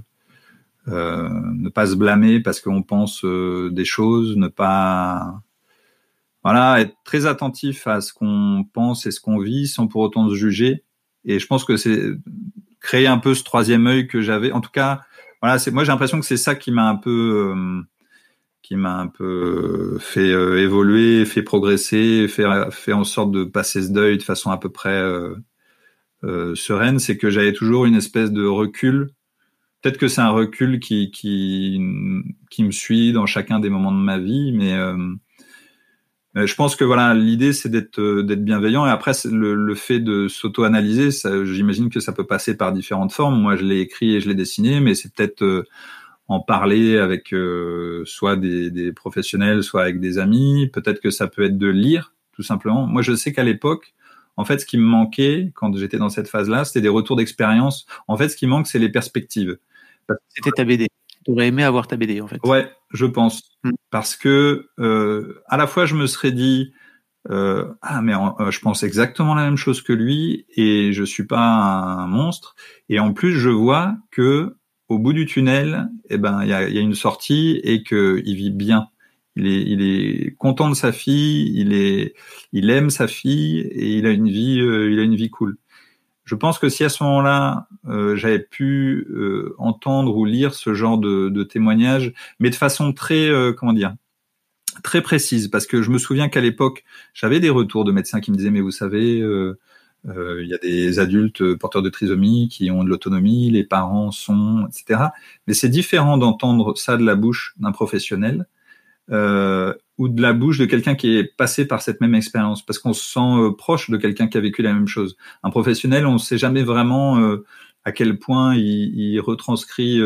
blâmer parce qu'on pense des choses, ne pas être très attentif à ce qu'on pense et ce qu'on vit sans pour autant se juger. Et je pense que c'est créer un peu ce troisième œil que j'avais. En tout cas, moi j'ai l'impression que c'est ça qui m'a un peu fait évoluer, fait progresser, fait en sorte de passer ce deuil de façon à peu près sereine. C'est que j'avais toujours une espèce de recul. Peut-être que c'est un recul qui me suit dans chacun des moments de ma vie, mais je pense que l'idée c'est d'être bienveillant, et après le fait de s'auto-analyser, ça, j'imagine que ça peut passer par différentes formes. Moi, je l'ai écrit et je l'ai dessiné, mais c'est peut-être en parler avec soit des professionnels, soit avec des amis. Peut-être que ça peut être de lire, tout simplement. Moi, je sais qu'à l'époque, en fait, ce qui me manquait quand j'étais dans cette phase-là, c'était des retours d'expérience. En fait, ce qui manque, c'est les perspectives. C'était ta BD. Tu aurais aimé avoir ta BD, en fait. Ouais, je pense. Parce que à la fois je me serais dit je pense exactement la même chose que lui et je suis pas un monstre, et en plus je vois que au bout du tunnel il y a une sortie et que il vit bien, il est content de sa fille, il aime sa fille et il a une vie cool. Je pense que si à ce moment-là, j'avais pu entendre ou lire ce genre de témoignages, mais de façon très, très précise, parce que je me souviens qu'à l'époque, j'avais des retours de médecins qui me disaient, mais vous savez, il y a des adultes porteurs de trisomie qui ont de l'autonomie, les parents sont, etc. Mais c'est différent d'entendre ça de la bouche d'un professionnel ou de la bouche de quelqu'un qui est passé par cette même expérience, parce qu'on se sent proche de quelqu'un qui a vécu la même chose. Un professionnel, on ne sait jamais vraiment à quel point il retranscrit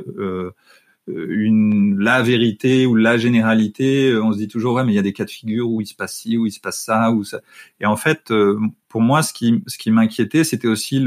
la vérité ou la généralité. On se dit toujours mais il y a des cas de figure où il se passe ci, où il se passe ça, ou ça. Et en fait, pour moi, ce qui m'inquiétait, c'était aussi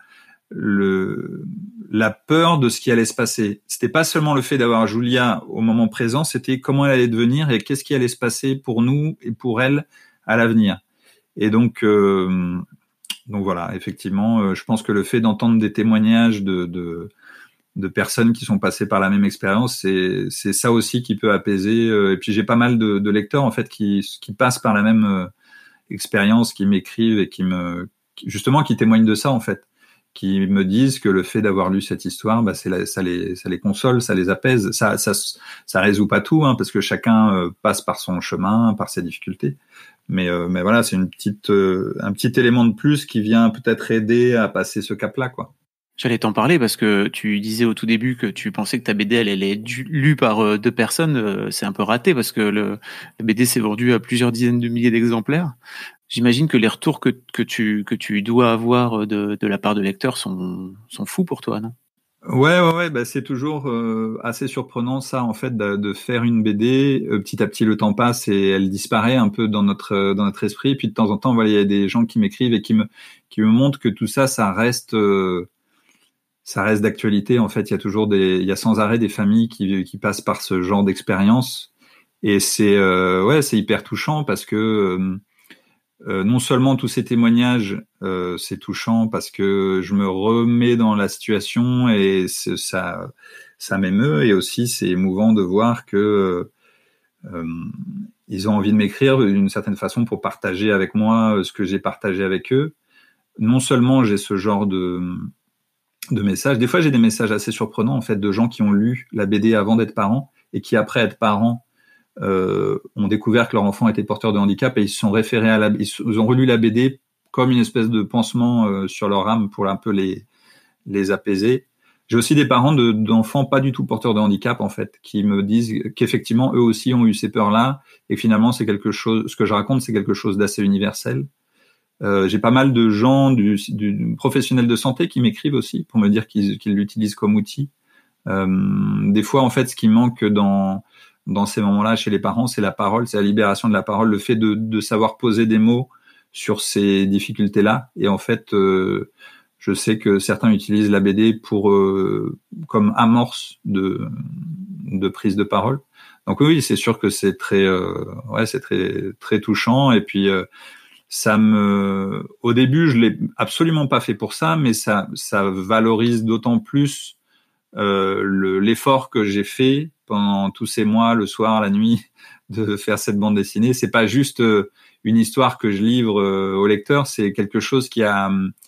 la peur de ce qui allait se passer. C'était pas seulement le fait d'avoir Julia au moment présent, c'était comment elle allait devenir et qu'est-ce qui allait se passer pour nous et pour elle à l'avenir. Et donc voilà, effectivement, je pense que le fait d'entendre des témoignages de personnes qui sont passées par la même expérience, c'est ça aussi qui peut apaiser. Et puis j'ai pas mal de lecteurs en fait qui passent par la même expérience, qui m'écrivent et qui témoignent de ça en fait, qui me disent que le fait d'avoir lu cette histoire, ça les console, ça les apaise. Ça résout pas tout, parce que chacun passe par son chemin, par ses difficultés. Mais voilà, c'est un petit élément de plus qui vient peut-être aider à passer ce cap-là, quoi. J'allais t'en parler parce que tu disais au tout début que tu pensais que ta BD elle est lue par 2 personnes. C'est un peu raté parce que la BD s'est vendue à plusieurs dizaines de milliers d'exemplaires. J'imagine que les retours que tu dois avoir de la part de lecteurs sont fous pour toi, non? Ouais, c'est toujours assez surprenant ça, en fait, de faire une BD. Petit à petit, le temps passe et elle disparaît un peu dans notre esprit. Et puis de temps en temps, il y a des gens qui m'écrivent et qui me montrent que tout ça, ça reste d'actualité. En fait, il y a sans arrêt des familles qui passent par ce genre d'expérience, et c'est hyper touchant parce que non seulement tous ces témoignages, c'est touchant parce que je me remets dans la situation et ça m'émeut, et aussi c'est émouvant de voir que Ils ont envie de m'écrire d'une certaine façon pour partager avec moi ce que j'ai partagé avec eux. Non seulement j'ai ce genre de messages, des fois j'ai des messages assez surprenants en fait de gens qui ont lu la BD avant d'être parents et qui après être parents ont découvert que leur enfant était porteur de handicap et ils se sont référés ils ont relu la BD comme une espèce de pansement sur leur âme pour un peu les apaiser. J'ai aussi des parents d'enfants pas du tout porteurs de handicap en fait, qui me disent qu'effectivement eux aussi ont eu ces peurs-là et que finalement c'est quelque chose, ce que je raconte c'est quelque chose d'assez universel. J'ai pas mal de gens du professionnels de santé qui m'écrivent aussi pour me dire qu'ils l'utilisent comme outil. Des fois en fait ce qui manque dans ces moments-là chez les parents, c'est la parole, c'est la libération de la parole, le fait de savoir poser des mots sur ces difficultés-là. Et en fait, je sais que certains utilisent la BD comme amorce de prise de parole. Donc oui, c'est sûr que c'est très très touchant. Et puis au début, je l'ai absolument pas fait pour ça, mais ça valorise d'autant plus l'effort que j'ai fait pendant tous ces mois, le soir, la nuit, de faire cette bande dessinée. C'est pas juste une histoire que je livre au lecteur, c'est quelque chose qui a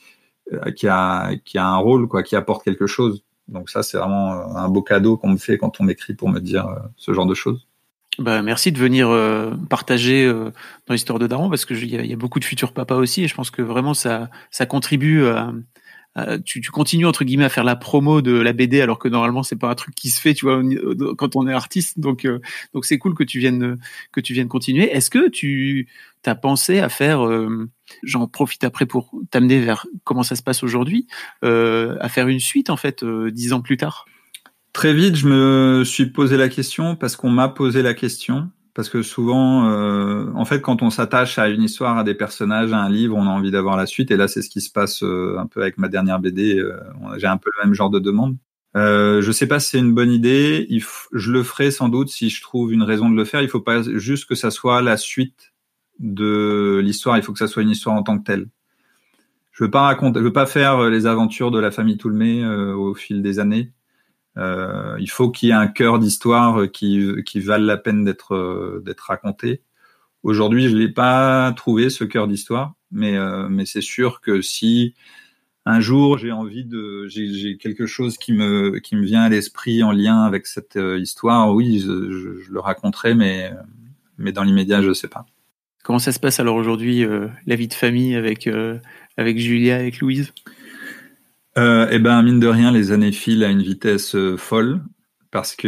un rôle, quoi, qui apporte quelque chose. Donc ça, c'est vraiment un beau cadeau qu'on me fait quand on m'écrit pour me dire ce genre de choses. Bah, merci de venir partager dans l'histoire de Daron, parce que il y a beaucoup de futurs papas aussi, et je pense que vraiment ça contribue tu continues entre guillemets à faire la promo de la BD alors que normalement c'est pas un truc qui se fait, tu vois, quand on est artiste. Donc c'est cool que tu viennes continuer. Est-ce que tu as pensé à faire, j'en profite après pour t'amener vers comment ça se passe aujourd'hui, à faire une suite en fait 10 ans plus tard? Très vite, je me suis posé la question parce qu'on m'a posé la question. Parce que souvent, en fait, quand on s'attache à une histoire, à des personnages, à un livre, on a envie d'avoir la suite. Et là, c'est ce qui se passe un peu avec ma dernière BD. J'ai un peu le même genre de demande. Je sais pas si c'est une bonne idée. Je le ferai sans doute si je trouve une raison de le faire. Il faut pas juste que ça soit la suite de l'histoire. Il faut que ça soit une histoire en tant que telle. Je veux pas faire les aventures de la famille Toulmé au fil des années. Il faut qu'il y ait un cœur d'histoire qui vale la peine d'être raconté. Aujourd'hui, je l'ai pas trouvé, ce cœur d'histoire, mais c'est sûr que si un jour j'ai quelque chose qui me vient à l'esprit en lien avec cette histoire, oui, je le raconterai, mais dans l'immédiat, je sais pas. Comment ça se passe alors aujourd'hui, la vie de famille avec Julia, avec Louise? Mine de rien, les années filent à une vitesse folle parce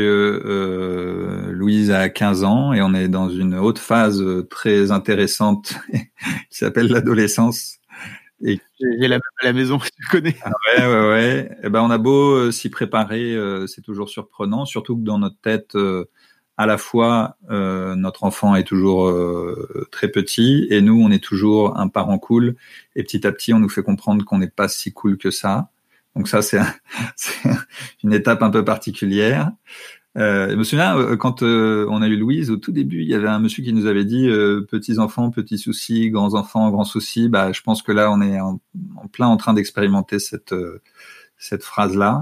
que Louise a 15 ans et on est dans une haute phase très intéressante qui s'appelle l'adolescence. Et j'ai la même à la maison, tu connais. Ah ouais. On a beau s'y préparer, c'est toujours surprenant, surtout que dans notre tête, à la fois notre enfant est toujours très petit et nous, on est toujours un parent cool. Et petit à petit, on nous fait comprendre qu'on n'est pas si cool que ça. Donc ça, c'est une étape un peu particulière. Je me souviens, quand on a eu Louise, au tout début, il y avait un monsieur qui nous avait dit petits enfants, petits soucis, grands enfants, grands soucis. Je pense que là, on est en plein en train d'expérimenter cette phrase-là.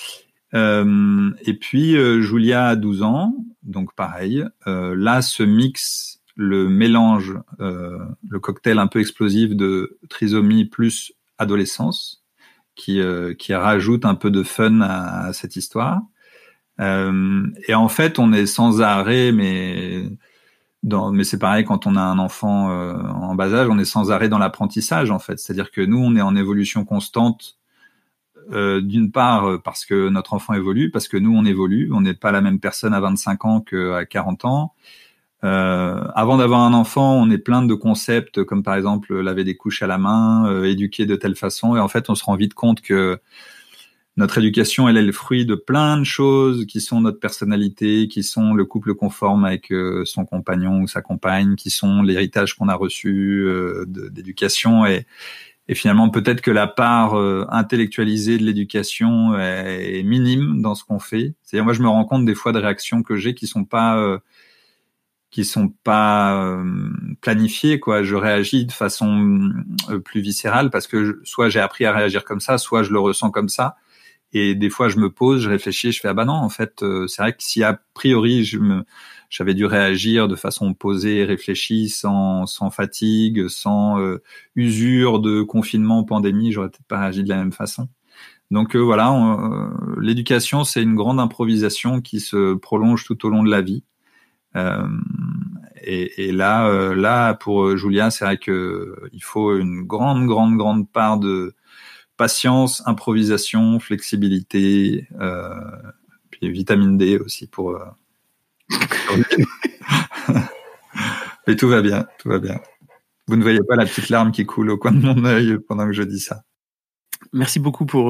Et puis, Julia a 12 ans, donc pareil. Là, ce mix, le mélange, le cocktail un peu explosif de trisomie plus adolescence, qui rajoute un peu de fun à cette histoire. Et en fait, on est sans arrêt, mais c'est pareil quand on a un enfant en bas âge, on est sans arrêt dans l'apprentissage en fait. C'est-à-dire que nous, on est en évolution constante. D'une part parce que notre enfant évolue, parce que nous on évolue, on n'est pas la même personne à 25 ans qu'à 40 ans. Avant d'avoir un enfant, on est plein de concepts comme par exemple laver des couches à la main, éduquer de telle façon, et en fait on se rend vite compte que notre éducation elle est le fruit de plein de choses qui sont notre personnalité, qui sont le couple conforme avec son compagnon ou sa compagne, qui sont l'héritage qu'on a reçu d'éducation, et finalement, peut-être que la part intellectualisée de l'éducation est minime dans ce qu'on fait. C'est-à-dire, moi, je me rends compte des fois de réactions que j'ai qui sont pas planifiées, quoi. Je réagis de façon plus viscérale parce que soit j'ai appris à réagir comme ça, soit je le ressens comme ça. Et des fois, je me pose, je réfléchis, je fais ah bah non, en fait, c'est vrai que si a priori j'avais dû réagir de façon posée, réfléchie, sans fatigue, sans usure de confinement, pandémie, j'aurais peut-être pas réagi de la même façon. Donc voilà, l'éducation, c'est une grande improvisation qui se prolonge tout au long de la vie. Et là, pour Julia, c'est vrai que il faut une grande part de patience, improvisation, flexibilité, puis vitamine D aussi pour. Mais tout va bien. Vous ne voyez pas la petite larme qui coule au coin de mon œil pendant que je dis ça. Merci beaucoup pour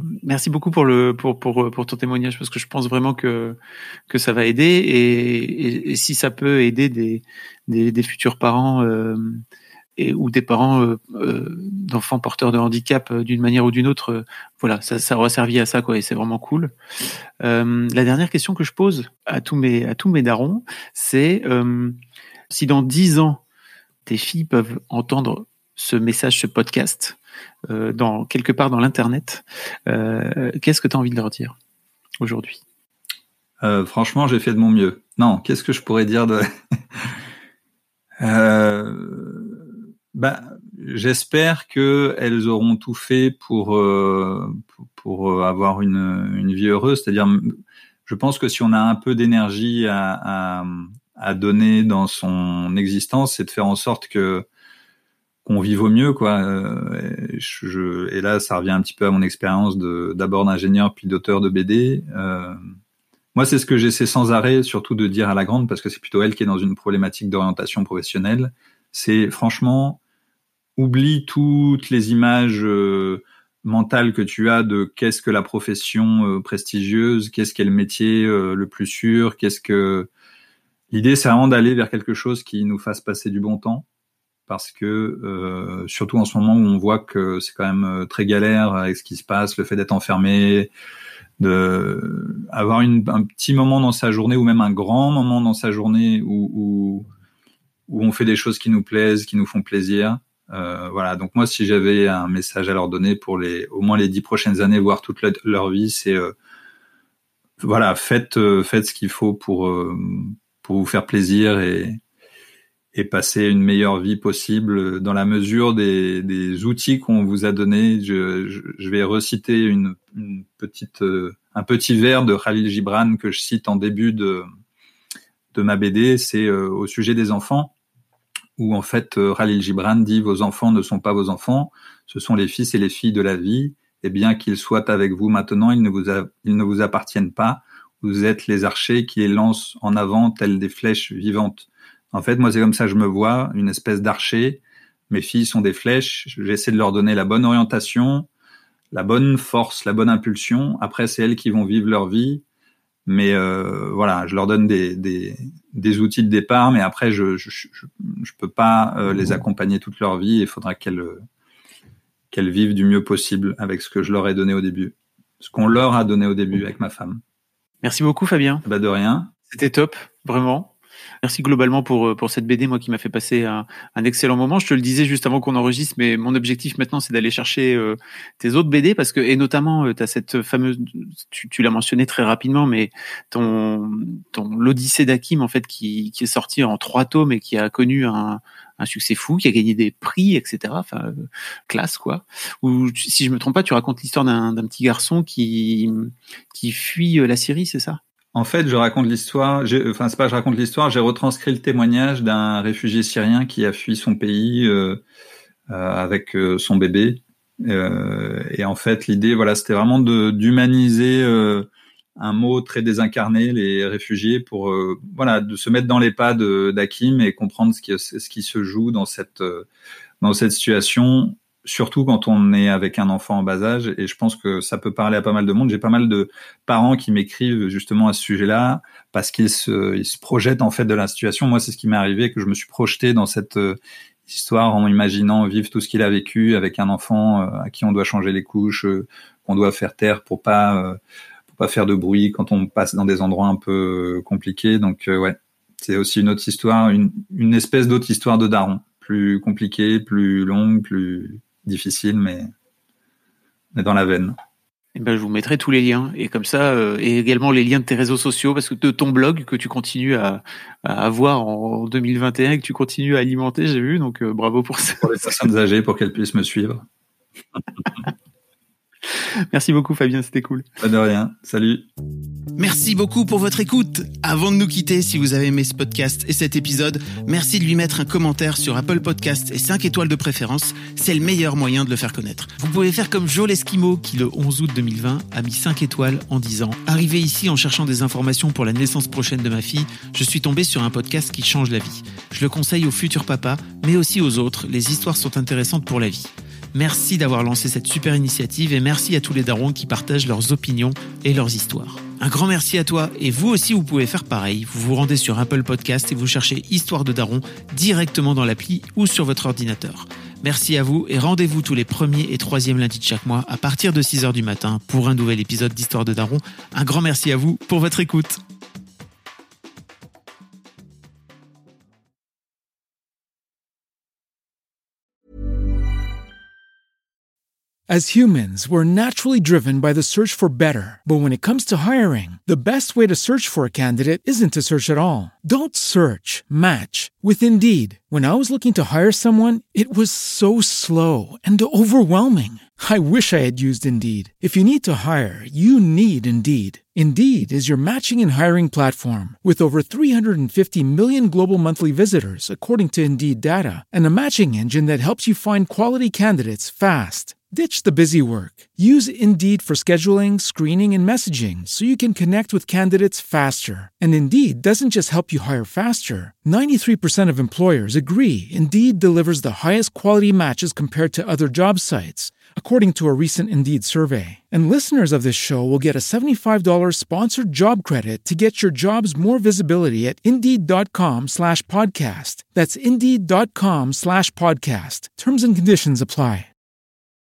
ton témoignage, parce que je pense vraiment que ça va aider, et si ça peut aider des futurs parents ou des parents d'enfants porteurs de handicap d'une manière ou d'une autre, voilà, ça aura servi à ça, quoi, et c'est vraiment cool. La dernière question que je pose à tous mes darons, c'est si dans 10 ans tes filles peuvent entendre ce message, ce podcast, quelque part dans l'internet, qu'est-ce que tu as envie de leur dire aujourd'hui? Franchement, j'ai fait de mon mieux. Non, qu'est-ce que je pourrais dire de j'espère que elles auront tout fait pour avoir une vie heureuse. C'est-à-dire, je pense que si on a un peu d'énergie à donner dans son existence, c'est de faire en sorte qu'on vive au mieux, quoi. Et là, ça revient un petit peu à mon expérience d'abord d'ingénieur puis d'auteur de BD. Moi, c'est ce que j'essaie sans arrêt, surtout de dire à la grande, parce que c'est plutôt elle qui est dans une problématique d'orientation professionnelle. C'est franchement, oublie toutes les images mentales que tu as de qu'est-ce que la profession prestigieuse, qu'est-ce qu'est le métier le plus sûr, l'idée, c'est vraiment d'aller vers quelque chose qui nous fasse passer du bon temps. Parce que surtout en ce moment où on voit que c'est quand même très galère avec ce qui se passe, le fait d'être enfermé, avoir un petit moment dans sa journée ou même un grand moment dans sa journée où on fait des choses qui nous plaisent, qui nous font plaisir. Voilà. Donc moi, si j'avais un message à leur donner pour au moins les 10 prochaines années, voire toute leur vie, c'est voilà, faites ce qu'il faut pour vous faire plaisir et passer une meilleure vie possible dans la mesure des outils qu'on vous a donnés. Je vais reciter un petit vers de Khalil Gibran que je cite en début de ma BD. C'est au sujet des enfants, où en fait Khalil Gibran dit: vos enfants ne sont pas vos enfants, ce sont les fils et les filles de la vie, et bien qu'ils soient avec vous maintenant, ils ne vous appartiennent pas. Vous êtes les archers qui les lancent en avant telles des flèches vivantes. En fait, moi, c'est comme ça que je me vois, une espèce d'archer. Mes filles sont des flèches. J'essaie de leur donner la bonne orientation, la bonne force, la bonne impulsion. Après, c'est elles qui vont vivre leur vie. Mais voilà, je leur donne des outils de départ. Mais après, je peux pas les accompagner toute leur vie. Il faudra qu'elles vivent du mieux possible avec ce que je leur ai donné au début. Ce qu'on leur a donné au début avec ma femme. Merci beaucoup, Fabien. Bah de rien. C'était top, vraiment. Merci globalement pour cette BD, moi, qui m'a fait passer un excellent moment. Je te le disais juste avant qu'on enregistre, mais mon objectif maintenant, c'est d'aller chercher tes autres BD, parce que, et notamment, t'as cette fameuse, tu l'as mentionné très rapidement, mais ton l'Odyssée d'Hakim, en fait, qui est sorti en 3 tomes et qui a connu un succès fou, qui a gagné des prix, etc. Enfin, classe, quoi. Ou, si je me trompe pas, tu racontes l'histoire d'un petit garçon qui fuit la Syrie, c'est ça? En fait, je raconte l'histoire. C'est pas je raconte l'histoire. J'ai retranscrit le témoignage d'un réfugié syrien qui a fui son pays avec son bébé. Et en fait, l'idée, voilà, c'était vraiment d'humaniser un mot très désincarné, les réfugiés, pour voilà, de se mettre dans les pas d'Hakim et comprendre ce qui se joue dans cette situation. Surtout quand on est avec un enfant en bas âge, et je pense que ça peut parler à pas mal de monde. J'ai pas mal de parents qui m'écrivent justement à ce sujet-là, parce qu'ils se projettent en fait de la situation. Moi, c'est ce qui m'est arrivé, que je me suis projeté dans cette histoire en imaginant vivre tout ce qu'il a vécu avec un enfant à qui on doit changer les couches, qu'on doit faire taire pour pas faire de bruit quand on passe dans des endroits un peu compliqués. Donc ouais, c'est aussi une autre histoire, une espèce d'autre histoire de daron, plus compliquée, plus longue, plus difficile, mais dans la veine. Et ben, je vous mettrai tous les liens. Et comme ça, et également les liens de tes réseaux sociaux, parce que de ton blog que tu continues à avoir en 2021 et que tu continues à alimenter, j'ai vu. Donc, bravo pour ça. Pour les personnes âgées, pour qu'elles puissent me suivre. Merci beaucoup, Fabien. C'était cool. Pas de rien. Salut. Merci beaucoup pour votre écoute. Avant de nous quitter, si vous avez aimé ce podcast et cet épisode, merci de lui mettre un commentaire sur Apple Podcasts et 5 étoiles de préférence. C'est le meilleur moyen de le faire connaître. Vous pouvez faire comme Joe l'Esquimau qui, le 11 août 2020, a mis 5 étoiles en disant « Arrivé ici en cherchant des informations pour la naissance prochaine de ma fille, je suis tombé sur un podcast qui change la vie. Je le conseille aux futurs papas, mais aussi aux autres. Les histoires sont intéressantes pour la vie. » Merci d'avoir lancé cette super initiative et merci à tous les darons qui partagent leurs opinions et leurs histoires. Un grand merci à toi et vous aussi vous pouvez faire pareil. Vous vous rendez sur Apple Podcast et vous cherchez Histoire de Daron directement dans l'appli ou sur votre ordinateur. Merci à vous et rendez-vous tous les 1er et 3e lundis de chaque mois à partir de 6h du matin pour un nouvel épisode d'Histoire de Daron. Un grand merci à vous pour votre écoute. As humans, we're naturally driven by the search for better. But when it comes to hiring, the best way to search for a candidate isn't to search at all. Don't search, match with Indeed. When I was looking to hire someone, it was so slow and overwhelming. I wish I had used Indeed. If you need to hire, you need Indeed. Indeed is your matching and hiring platform with over 350 million global monthly visitors, according to Indeed data, and a matching engine that helps you find quality candidates fast. Ditch the busy work. Use Indeed for scheduling, screening, and messaging so you can connect with candidates faster. And Indeed doesn't just help you hire faster. 93% of employers agree Indeed delivers the highest quality matches compared to other job sites, according to a recent Indeed survey. And listeners of this show will get a $75 sponsored job credit to get your jobs more visibility at Indeed.com/podcast. That's Indeed.com/podcast. Terms and conditions apply.